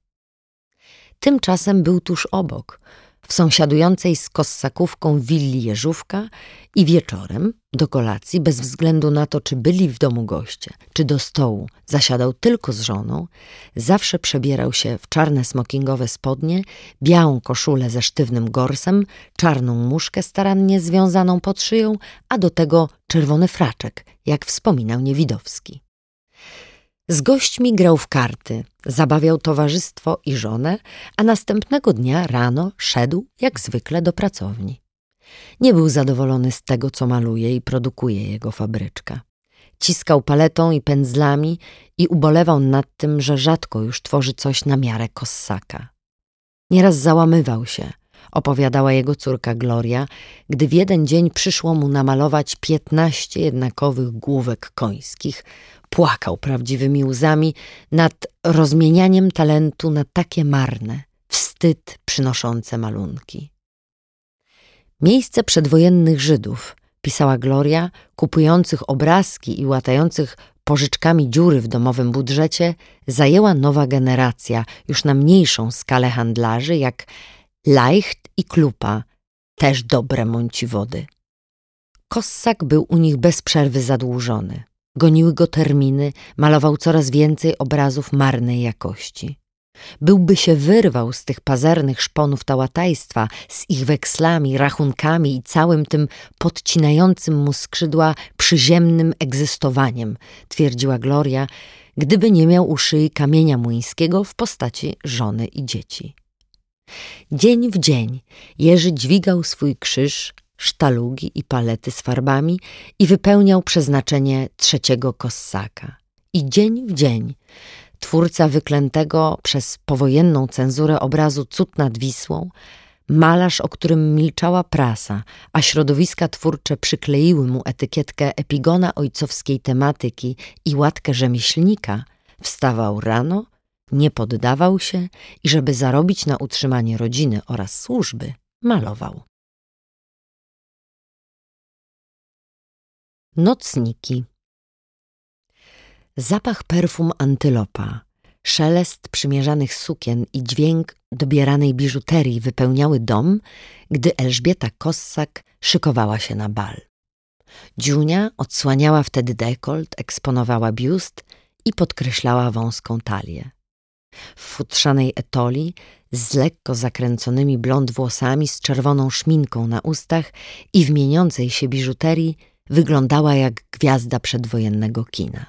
Tymczasem był tuż obok, w sąsiadującej z Kossakówką willi Jeżówka i wieczorem, do kolacji, bez względu na to, czy byli w domu goście, czy do stołu zasiadał tylko z żoną, zawsze przebierał się w czarne smokingowe spodnie, białą koszulę ze sztywnym gorsem, czarną muszkę starannie związaną pod szyją, a do tego czerwony fraczek, jak wspominał Niewidowski. Z gośćmi grał w karty, zabawiał towarzystwo i żonę, a następnego dnia rano szedł jak zwykle do pracowni. Nie był zadowolony z tego, co maluje i produkuje jego fabryczka. Ciskał paletą i pędzlami i ubolewał nad tym, że rzadko już tworzy coś na miarę Kossaka. Nieraz załamywał się, opowiadała jego córka Gloria, gdy w jeden dzień przyszło mu namalować piętnaście jednakowych główek końskich. Płakał prawdziwymi łzami nad rozmienianiem talentu na takie marne, wstyd przynoszące malunki. Miejsce przedwojennych Żydów, pisała Gloria, kupujących obrazki i łatających pożyczkami dziury w domowym budżecie, zajęła nowa generacja, już na mniejszą skalę handlarzy, jak Leicht i Klupa, też dobre mąciwody. Kossak był u nich bez przerwy zadłużony. Goniły go terminy, malował coraz więcej obrazów marnej jakości. Byłby się wyrwał z tych pazernych szponów tałatajstwa, z ich wekslami, rachunkami i całym tym podcinającym mu skrzydła przyziemnym egzystowaniem, twierdziła Gloria, gdyby nie miał u szyi kamienia młyńskiego w postaci żony i dzieci. Dzień w dzień Jerzy dźwigał swój krzyż, sztalugi i palety z farbami i wypełniał przeznaczenie trzeciego Kossaka. I dzień w dzień twórca wyklętego przez powojenną cenzurę obrazu Cud nad Wisłą, malarz, o którym milczała prasa, a środowiska twórcze przykleiły mu etykietkę epigona ojcowskiej tematyki i łatkę rzemieślnika, wstawał rano, nie poddawał się i żeby zarobić na utrzymanie rodziny oraz służby, malował. Nocniki. Zapach perfum antylopa, szelest przymierzanych sukien i dźwięk dobieranej biżuterii wypełniały dom, gdy Elżbieta Kossak szykowała się na bal. Dziunia odsłaniała wtedy dekolt, eksponowała biust i podkreślała wąską talię. W futrzanej etoli, z lekko zakręconymi blond włosami, z czerwoną szminką na ustach i w mieniącej się biżuterii wyglądała jak gwiazda przedwojennego kina.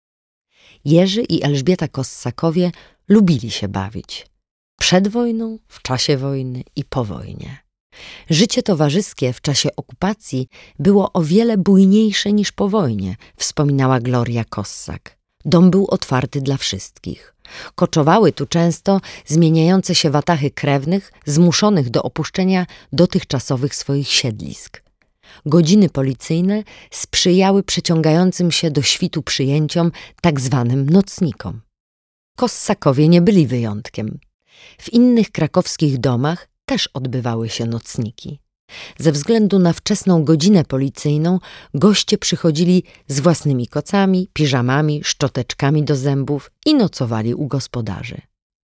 Jerzy i Elżbieta Kossakowie lubili się bawić. Przed wojną, w czasie wojny i po wojnie. Życie towarzyskie w czasie okupacji było o wiele bujniejsze niż po wojnie, wspominała Gloria Kossak. Dom był otwarty dla wszystkich. Koczowały tu często zmieniające się watachy krewnych, zmuszonych do opuszczenia dotychczasowych swoich siedlisk. Godziny policyjne sprzyjały przeciągającym się do świtu przyjęciom, tak zwanym nocnikom. Kossakowie nie byli wyjątkiem. W innych krakowskich domach też odbywały się nocniki. Ze względu na wczesną godzinę policyjną goście przychodzili z własnymi kocami, piżamami, szczoteczkami do zębów i nocowali u gospodarzy.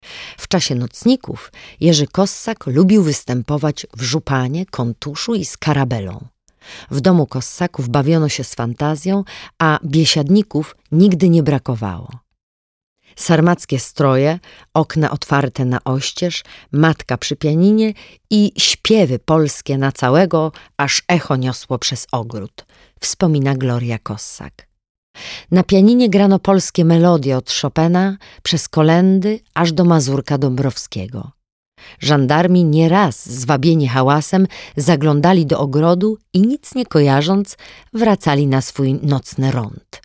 W czasie nocników Jerzy Kossak lubił występować w żupanie, kontuszu i skarabelą. W domu Kossaków bawiono się z fantazją, a biesiadników nigdy nie brakowało. Sarmackie stroje, okna otwarte na oścież, matka przy pianinie i śpiewy polskie na całego, aż echo niosło przez ogród, wspomina Gloria Kossak. Na pianinie grano polskie melodie od Chopina przez kolędy aż do Mazurka Dąbrowskiego. Żandarmi nieraz zwabieni hałasem zaglądali do ogrodu i nic nie kojarząc wracali na swój nocny rond.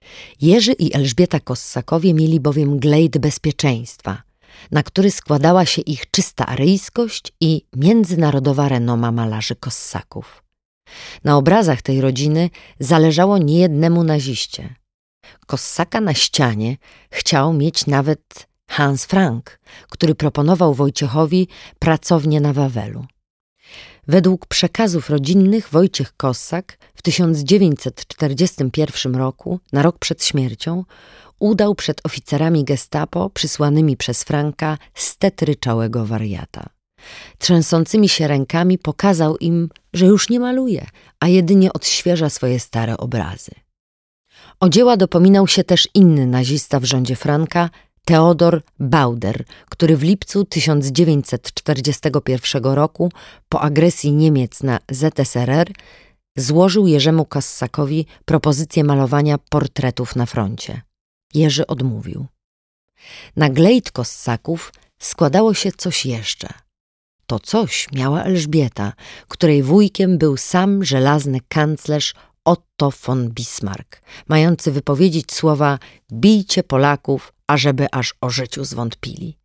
Jerzy i Elżbieta Kossakowie mieli bowiem glejt bezpieczeństwa, na który składała się ich czysta aryjskość i międzynarodowa renoma malarzy Kossaków. Na obrazach tej rodziny zależało niejednemu naziście. Kossaka na ścianie chciał mieć nawet Hans Frank, który proponował Wojciechowi pracownię na Wawelu. Według przekazów rodzinnych Wojciech Kossak w tysiąc dziewięćset czterdziestym pierwszym roku, na rok przed śmiercią, udał przed oficerami gestapo przysłanymi przez Franka stet ryczałego wariata. Trzęsącymi się rękami pokazał im, że już nie maluje, a jedynie odświeża swoje stare obrazy. O dzieła dopominał się też inny nazista w rządzie Franka, Teodor Bauder, który w lipcu tysiąc dziewięćset czterdziestego pierwszego roku po agresji Niemiec na Z S R R złożył Jerzemu Kossakowi propozycję malowania portretów na froncie. Jerzy odmówił. Na glejt Kossaków składało się coś jeszcze. To coś miała Elżbieta, której wujkiem był sam żelazny kanclerz Otto von Bismarck, mający wypowiedzieć słowa „bijcie Polaków, ażeby aż o życiu zwątpili”.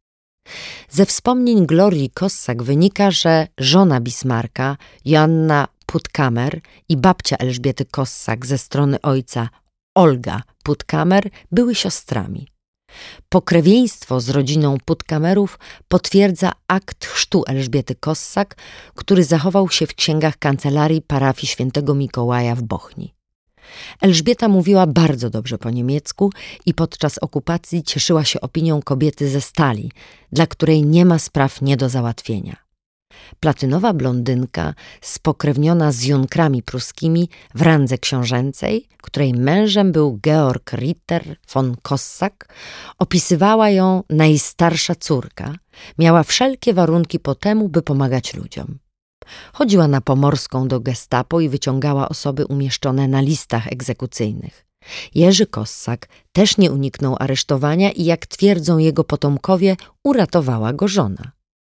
Ze wspomnień Glorii Kossak wynika, że żona Bismarcka, Joanna Puttkamer, i babcia Elżbiety Kossak ze strony ojca, Olga Puttkamer, były siostrami. Pokrewieństwo z rodziną Puttkamerów potwierdza akt chrztu Elżbiety Kossak, który zachował się w księgach kancelarii parafii świętego Mikołaja w Bochni. Elżbieta mówiła bardzo dobrze po niemiecku i podczas okupacji cieszyła się opinią kobiety ze stali, dla której nie ma spraw nie do załatwienia. Platynowa blondynka, spokrewniona z junkrami pruskimi w randze książęcej, której mężem był Georg Ritter von Kossak, opisywała ją najstarsza córka, miała wszelkie warunki po temu, by pomagać ludziom. Chodziła na Pomorską do gestapo i wyciągała osoby umieszczone na listach egzekucyjnych. Jerzy Kossak też nie uniknął aresztowania i, jak twierdzą jego potomkowie, uratowała go żona.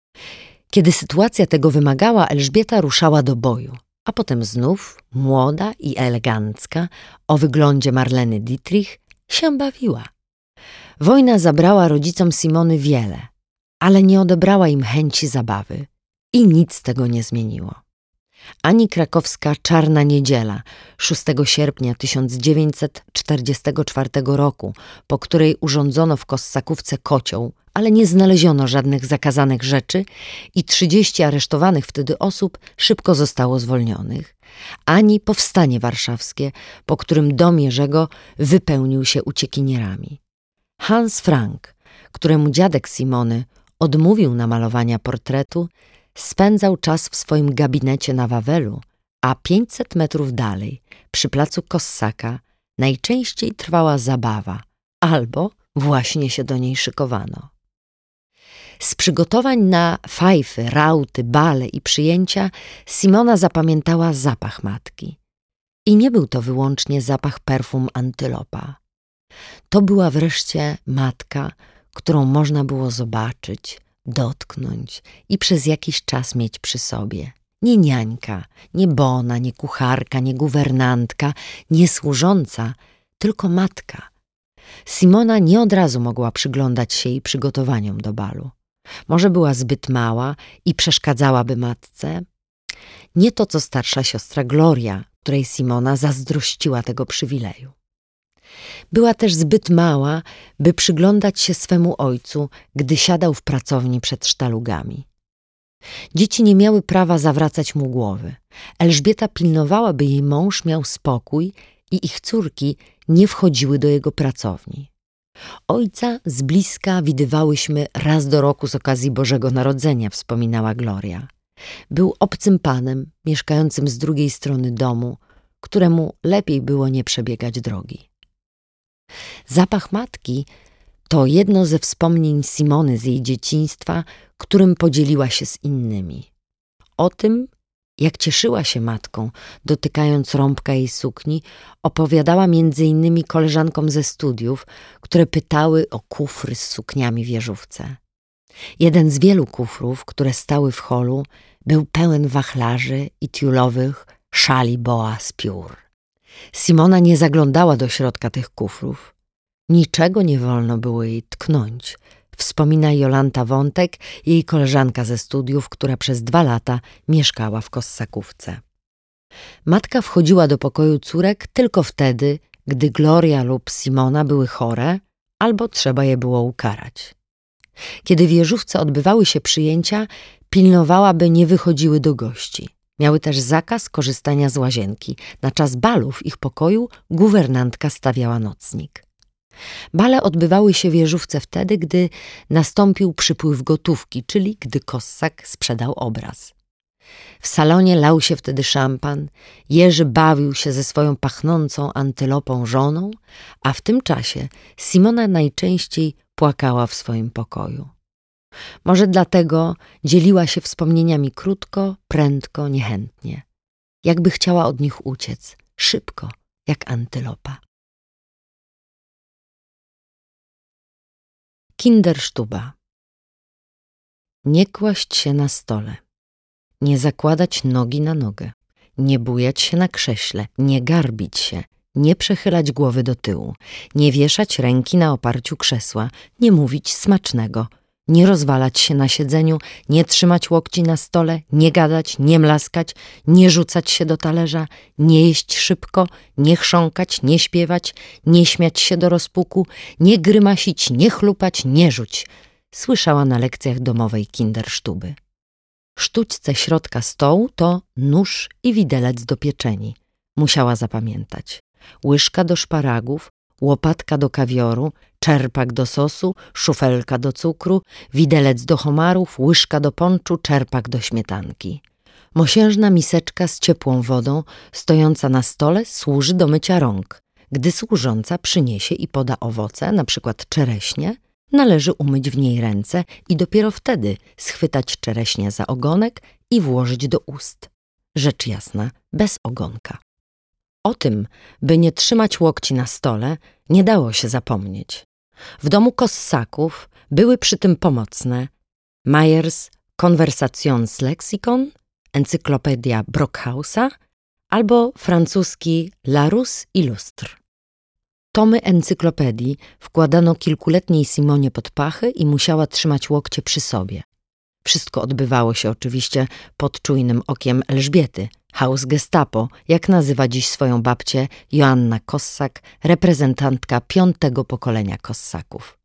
Kiedy sytuacja tego wymagała, Elżbieta ruszała do boju, a potem znów, młoda i elegancka, o wyglądzie Marleny Dietrich, się bawiła. Wojna zabrała rodzicom Simony wiele, ale nie odebrała im chęci zabawy i nic tego nie zmieniło. Ani krakowska Czarna Niedziela szóstego sierpnia tysiąc dziewięćset czterdziestego czwartego roku, po której urządzono w Kossakówce kocioł, ale nie znaleziono żadnych zakazanych rzeczy i trzydzieści aresztowanych wtedy osób szybko zostało zwolnionych, ani Powstanie Warszawskie, po którym dom Jerzego wypełnił się uciekinierami. Hans Frank, któremu dziadek Simony odmówił namalowania portretu, spędzał czas w swoim gabinecie na Wawelu, a pięćset metrów dalej, przy placu Kossaka, najczęściej trwała zabawa, albo właśnie się do niej szykowano. Z przygotowań na fajfy, rauty, bale i przyjęcia Simona zapamiętała zapach matki. I nie był to wyłącznie zapach perfum antylopa. To była wreszcie matka, którą można było zobaczyć, dotknąć i przez jakiś czas mieć przy sobie. Nie niańka, nie bona, nie kucharka, nie guwernantka, nie służąca, tylko matka. Simona nie od razu mogła przyglądać się jej przygotowaniom do balu. Może była zbyt mała i przeszkadzałaby matce? Nie to, co starsza siostra Gloria, której Simona zazdrościła tego przywileju. Była też zbyt mała, by przyglądać się swemu ojcu, gdy siadał w pracowni przed sztalugami. Dzieci nie miały prawa zawracać mu głowy. Elżbieta pilnowała, by jej mąż miał spokój i ich córki nie wchodziły do jego pracowni. Ojca z bliska widywałyśmy raz do roku z okazji Bożego Narodzenia, wspominała Gloria. Był obcym panem, mieszkającym z drugiej strony domu, któremu lepiej było nie przebiegać drogi. Zapach matki to jedno ze wspomnień Simony z jej dzieciństwa, którym podzieliła się z innymi. O tym, jak cieszyła się matką, dotykając rąbka jej sukni, opowiadała między innymi koleżankom ze studiów, które pytały o kufry z sukniami w wieżówce. Jeden z wielu kufrów, które stały w holu, był pełen wachlarzy i tiulowych szali boa z piór. Simona nie zaglądała do środka tych kufrów. Niczego nie wolno było jej tknąć, wspomina Jolanta Wątek, jej koleżanka ze studiów, która przez dwa lata mieszkała w Kossakówce. Matka wchodziła do pokoju córek tylko wtedy, gdy Gloria lub Simona były chore albo trzeba je było ukarać. Kiedy w wieżówce odbywały się przyjęcia, pilnowała, by nie wychodziły do gości. Miały też zakaz korzystania z łazienki. Na czas balu w ich pokoju guwernantka stawiała nocnik. Bale odbywały się w wieżówce wtedy, gdy nastąpił przypływ gotówki, czyli gdy Kossak sprzedał obraz. W salonie lał się wtedy szampan, Jerzy bawił się ze swoją pachnącą antylopą żoną, a w tym czasie Simona najczęściej płakała w swoim pokoju. Może dlatego dzieliła się wspomnieniami krótko, prędko, niechętnie. Jakby chciała od nich uciec, szybko, jak antylopa. Kindersztuba. Nie kłaść się na stole, nie zakładać nogi na nogę, nie bujać się na krześle, nie garbić się, nie przechylać głowy do tyłu, nie wieszać ręki na oparciu krzesła, nie mówić smacznego, nie rozwalać się na siedzeniu, nie trzymać łokci na stole, nie gadać, nie mlaskać, nie rzucać się do talerza, nie jeść szybko, nie chrząkać, nie śpiewać, nie śmiać się do rozpuku, nie grymasić, nie chlupać, nie rzuć. Słyszała na lekcjach domowej kindersztuby. Sztućce środka stołu to nóż i widelec do pieczeni. Musiała zapamiętać. Łyżka do szparagów, łopatka do kawioru, czerpak do sosu, szufelka do cukru, widelec do homarów, łyżka do ponczu, czerpak do śmietanki. Mosiężna miseczka z ciepłą wodą, stojąca na stole, służy do mycia rąk. Gdy służąca przyniesie i poda owoce, na przykład czereśnie, należy umyć w niej ręce i dopiero wtedy schwytać czereśnie za ogonek i włożyć do ust. Rzecz jasna, bez ogonka. O tym, by nie trzymać łokci na stole, nie dało się zapomnieć. W domu Kossaków były przy tym pomocne Myers Konversationslexikon, encyklopedia Brockhausa albo francuski Larousse Illustre. Tomy encyklopedii wkładano kilkuletniej Simonie pod pachy i musiała trzymać łokcie przy sobie. Wszystko odbywało się oczywiście pod czujnym okiem Elżbiety, Hausgestapo, jak nazywa dziś swoją babcię Joanna Kossak, reprezentantka piątego pokolenia Kossaków.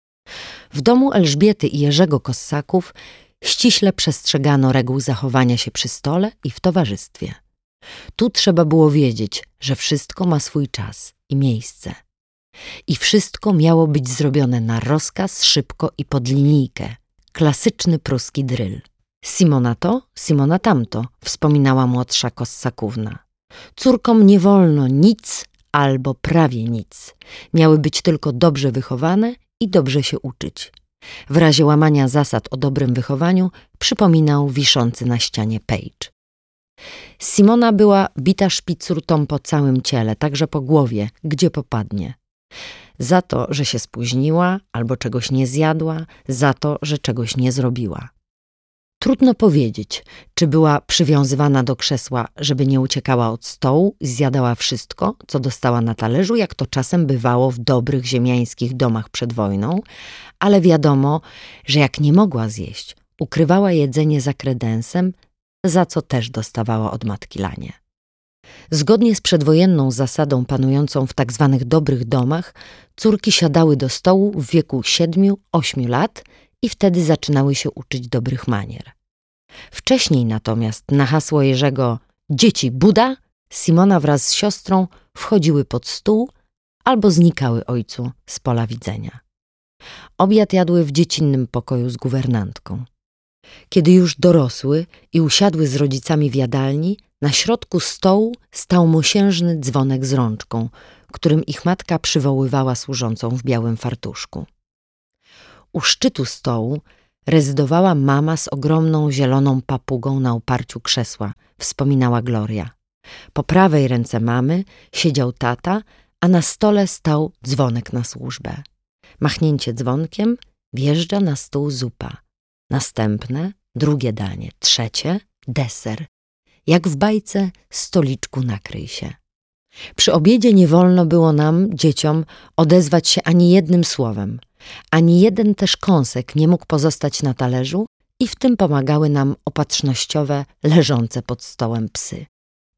W domu Elżbiety i Jerzego Kossaków ściśle przestrzegano reguł zachowania się przy stole i w towarzystwie. Tu trzeba było wiedzieć, że wszystko ma swój czas i miejsce. I wszystko miało być zrobione na rozkaz, szybko i pod linijkę. Klasyczny pruski dryl. Simona to, Simona tamto, wspominała młodsza Kossakówna. Córkom nie wolno nic albo prawie nic. Miały być tylko dobrze wychowane i dobrze się uczyć. W razie łamania zasad o dobrym wychowaniu przypominał wiszący na ścianie Page. Simona była bita szpicrutą po całym ciele, także po głowie, gdzie popadnie. Za to, że się spóźniła albo czegoś nie zjadła, za to, że czegoś nie zrobiła. Trudno powiedzieć, czy była przywiązywana do krzesła, żeby nie uciekała od stołu i zjadała wszystko, co dostała na talerzu, jak to czasem bywało w dobrych ziemiańskich domach przed wojną, ale wiadomo, że jak nie mogła zjeść, ukrywała jedzenie za kredensem, za co też dostawała od matki lanie. Zgodnie z przedwojenną zasadą panującą w tak zwanych dobrych domach, córki siadały do stołu w wieku siedmiu, ośmiu lat i wtedy zaczynały się uczyć dobrych manier. Wcześniej natomiast na hasło Jerzego „Dzieci Buda” Simona wraz z siostrą wchodziły pod stół albo znikały ojcu z pola widzenia. Obiad jadły w dziecinnym pokoju z guwernantką. Kiedy już dorosły i usiadły z rodzicami w jadalni, na środku stołu stał mosiężny dzwonek z rączką, którym ich matka przywoływała służącą w białym fartuszku. U szczytu stołu rezydowała mama z ogromną zieloną papugą na oparciu krzesła, wspominała Gloria. Po prawej ręce mamy siedział tata, a na stole stał dzwonek na służbę. Machnięcie dzwonkiem, wjeżdża na stół zupa. Następne, drugie danie, trzecie, deser. Jak w bajce, stoliczku nakryj się. Przy obiedzie nie wolno było nam, dzieciom, odezwać się ani jednym słowem. Ani jeden też kąsek nie mógł pozostać na talerzu i w tym pomagały nam opatrznościowe, leżące pod stołem psy.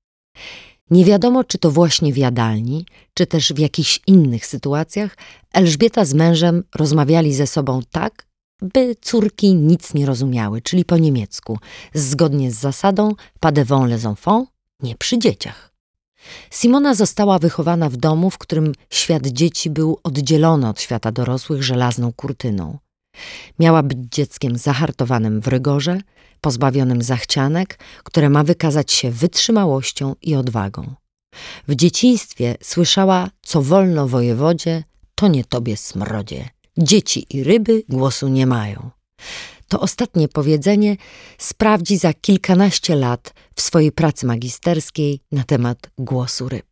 Nie wiadomo, czy to właśnie w jadalni, czy też w jakichś innych sytuacjach Elżbieta z mężem rozmawiali ze sobą tak, by córki nic nie rozumiały, czyli po niemiecku, zgodnie z zasadą pas devant les enfants, nie przy dzieciach. Simona została wychowana w domu, w którym świat dzieci był oddzielony od świata dorosłych żelazną kurtyną. Miała być dzieckiem zahartowanym w rygorze, pozbawionym zachcianek, które ma wykazać się wytrzymałością i odwagą. W dzieciństwie słyszała, co wolno wojewodzie, to nie tobie smrodzie. Dzieci i ryby głosu nie mają. To ostatnie powiedzenie sprawdzi za kilkanaście lat w swojej pracy magisterskiej na temat głosu ryb.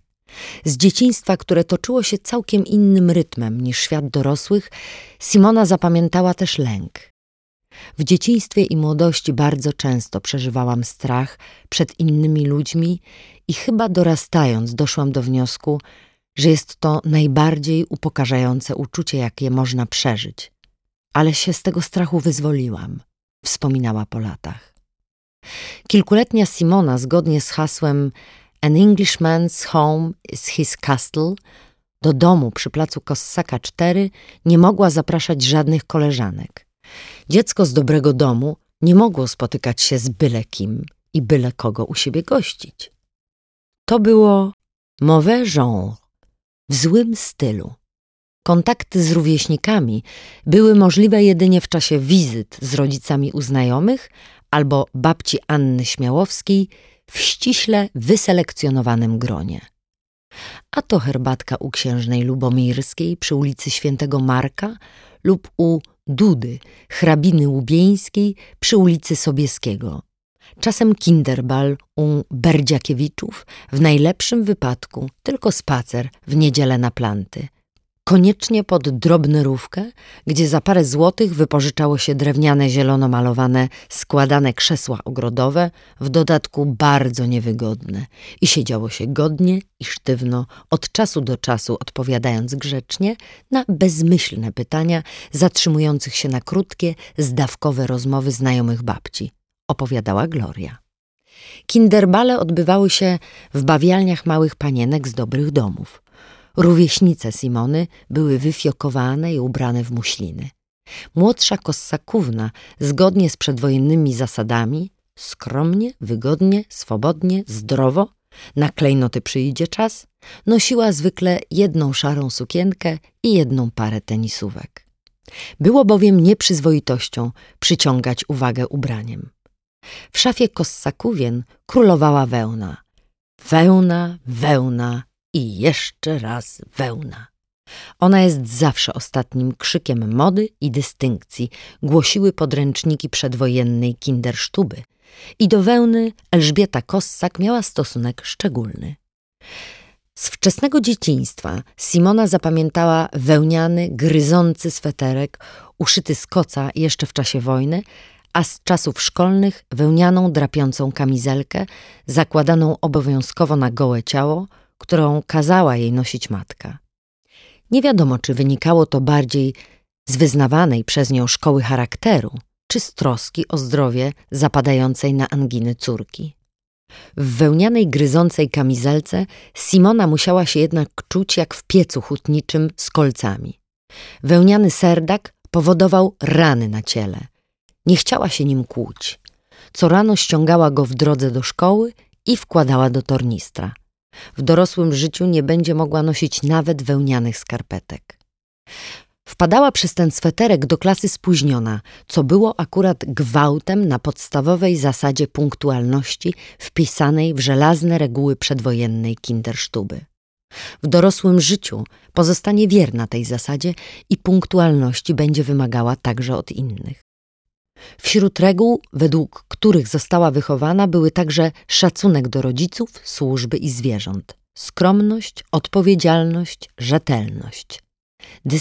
Z dzieciństwa, które toczyło się całkiem innym rytmem niż świat dorosłych, Simona zapamiętała też lęk. W dzieciństwie i młodości bardzo często przeżywałam strach przed innymi ludźmi i chyba dorastając doszłam do wniosku, że jest to najbardziej upokarzające uczucie, jakie można przeżyć. Ale się z tego strachu wyzwoliłam, wspominała po latach. Kilkuletnia Simona, zgodnie z hasłem An Englishman's home is his castle, do domu przy placu Kossaka cztery nie mogła zapraszać żadnych koleżanek. Dziecko z dobrego domu nie mogło spotykać się z byle kim i byle kogo u siebie gościć. To było mauvais genre, w złym stylu. Kontakty z rówieśnikami były możliwe jedynie w czasie wizyt z rodzicami u znajomych albo babci Anny Śmiałowskiej w ściśle wyselekcjonowanym gronie. A to herbatka u księżnej Lubomirskiej przy ulicy Świętego Marka lub u Dudy, hrabiny Łubieńskiej przy ulicy Sobieskiego. Czasem kinderbal u Berdziakiewiczów, w najlepszym wypadku tylko spacer w niedzielę na planty. Koniecznie pod drobnerówkę, gdzie za parę złotych wypożyczało się drewniane zielono malowane składane krzesła ogrodowe, w dodatku bardzo niewygodne, i siedziało się godnie i sztywno, od czasu do czasu odpowiadając grzecznie na bezmyślne pytania zatrzymujących się na krótkie, zdawkowe rozmowy znajomych babci, opowiadała Gloria. Kinderbale odbywały się w bawialniach małych panienek z dobrych domów. Rówieśnice Simony były wyfiokowane i ubrane w muśliny. Młodsza Kossakówna, zgodnie z przedwojennymi zasadami, skromnie, wygodnie, swobodnie, zdrowo, na klejnoty przyjdzie czas, nosiła zwykle jedną szarą sukienkę i jedną parę tenisówek. Było bowiem nieprzyzwoitością przyciągać uwagę ubraniem. W szafie Kossakówien królowała wełna. Wełna, wełna i jeszcze raz wełna. Ona jest zawsze ostatnim krzykiem mody i dystynkcji, głosiły podręczniki przedwojennej kindersztuby, I do wełny Elżbieta Kossak miała stosunek szczególny. Z wczesnego dzieciństwa Simona zapamiętała wełniany, gryzący sweterek, uszyty z koca jeszcze w czasie wojny, a z czasów szkolnych wełnianą, drapiącą kamizelkę, zakładaną obowiązkowo na gołe ciało, którą kazała jej nosić matka. Nie wiadomo, czy wynikało to bardziej z wyznawanej przez nią szkoły charakteru, czy z troski o zdrowie zapadającej na anginy córki. W wełnianej, gryzącej kamizelce Simona musiała się jednak czuć jak w piecu hutniczym z kolcami. Wełniany serdak powodował rany na ciele. Nie chciała się nim kłuć. Co rano ściągała go w drodze do szkoły i wkładała do tornistra. W dorosłym życiu nie będzie mogła nosić nawet wełnianych skarpetek. Wpadała przez ten sweterek do klasy spóźniona, co było akurat gwałtem na podstawowej zasadzie punktualności wpisanej w żelazne reguły przedwojennej kindersztuby. W dorosłym życiu pozostanie wierna tej zasadzie i punktualności będzie wymagała także od innych. Wśród reguł, według których została wychowana, były także szacunek do rodziców, służby i zwierząt, skromność, odpowiedzialność, rzetelność.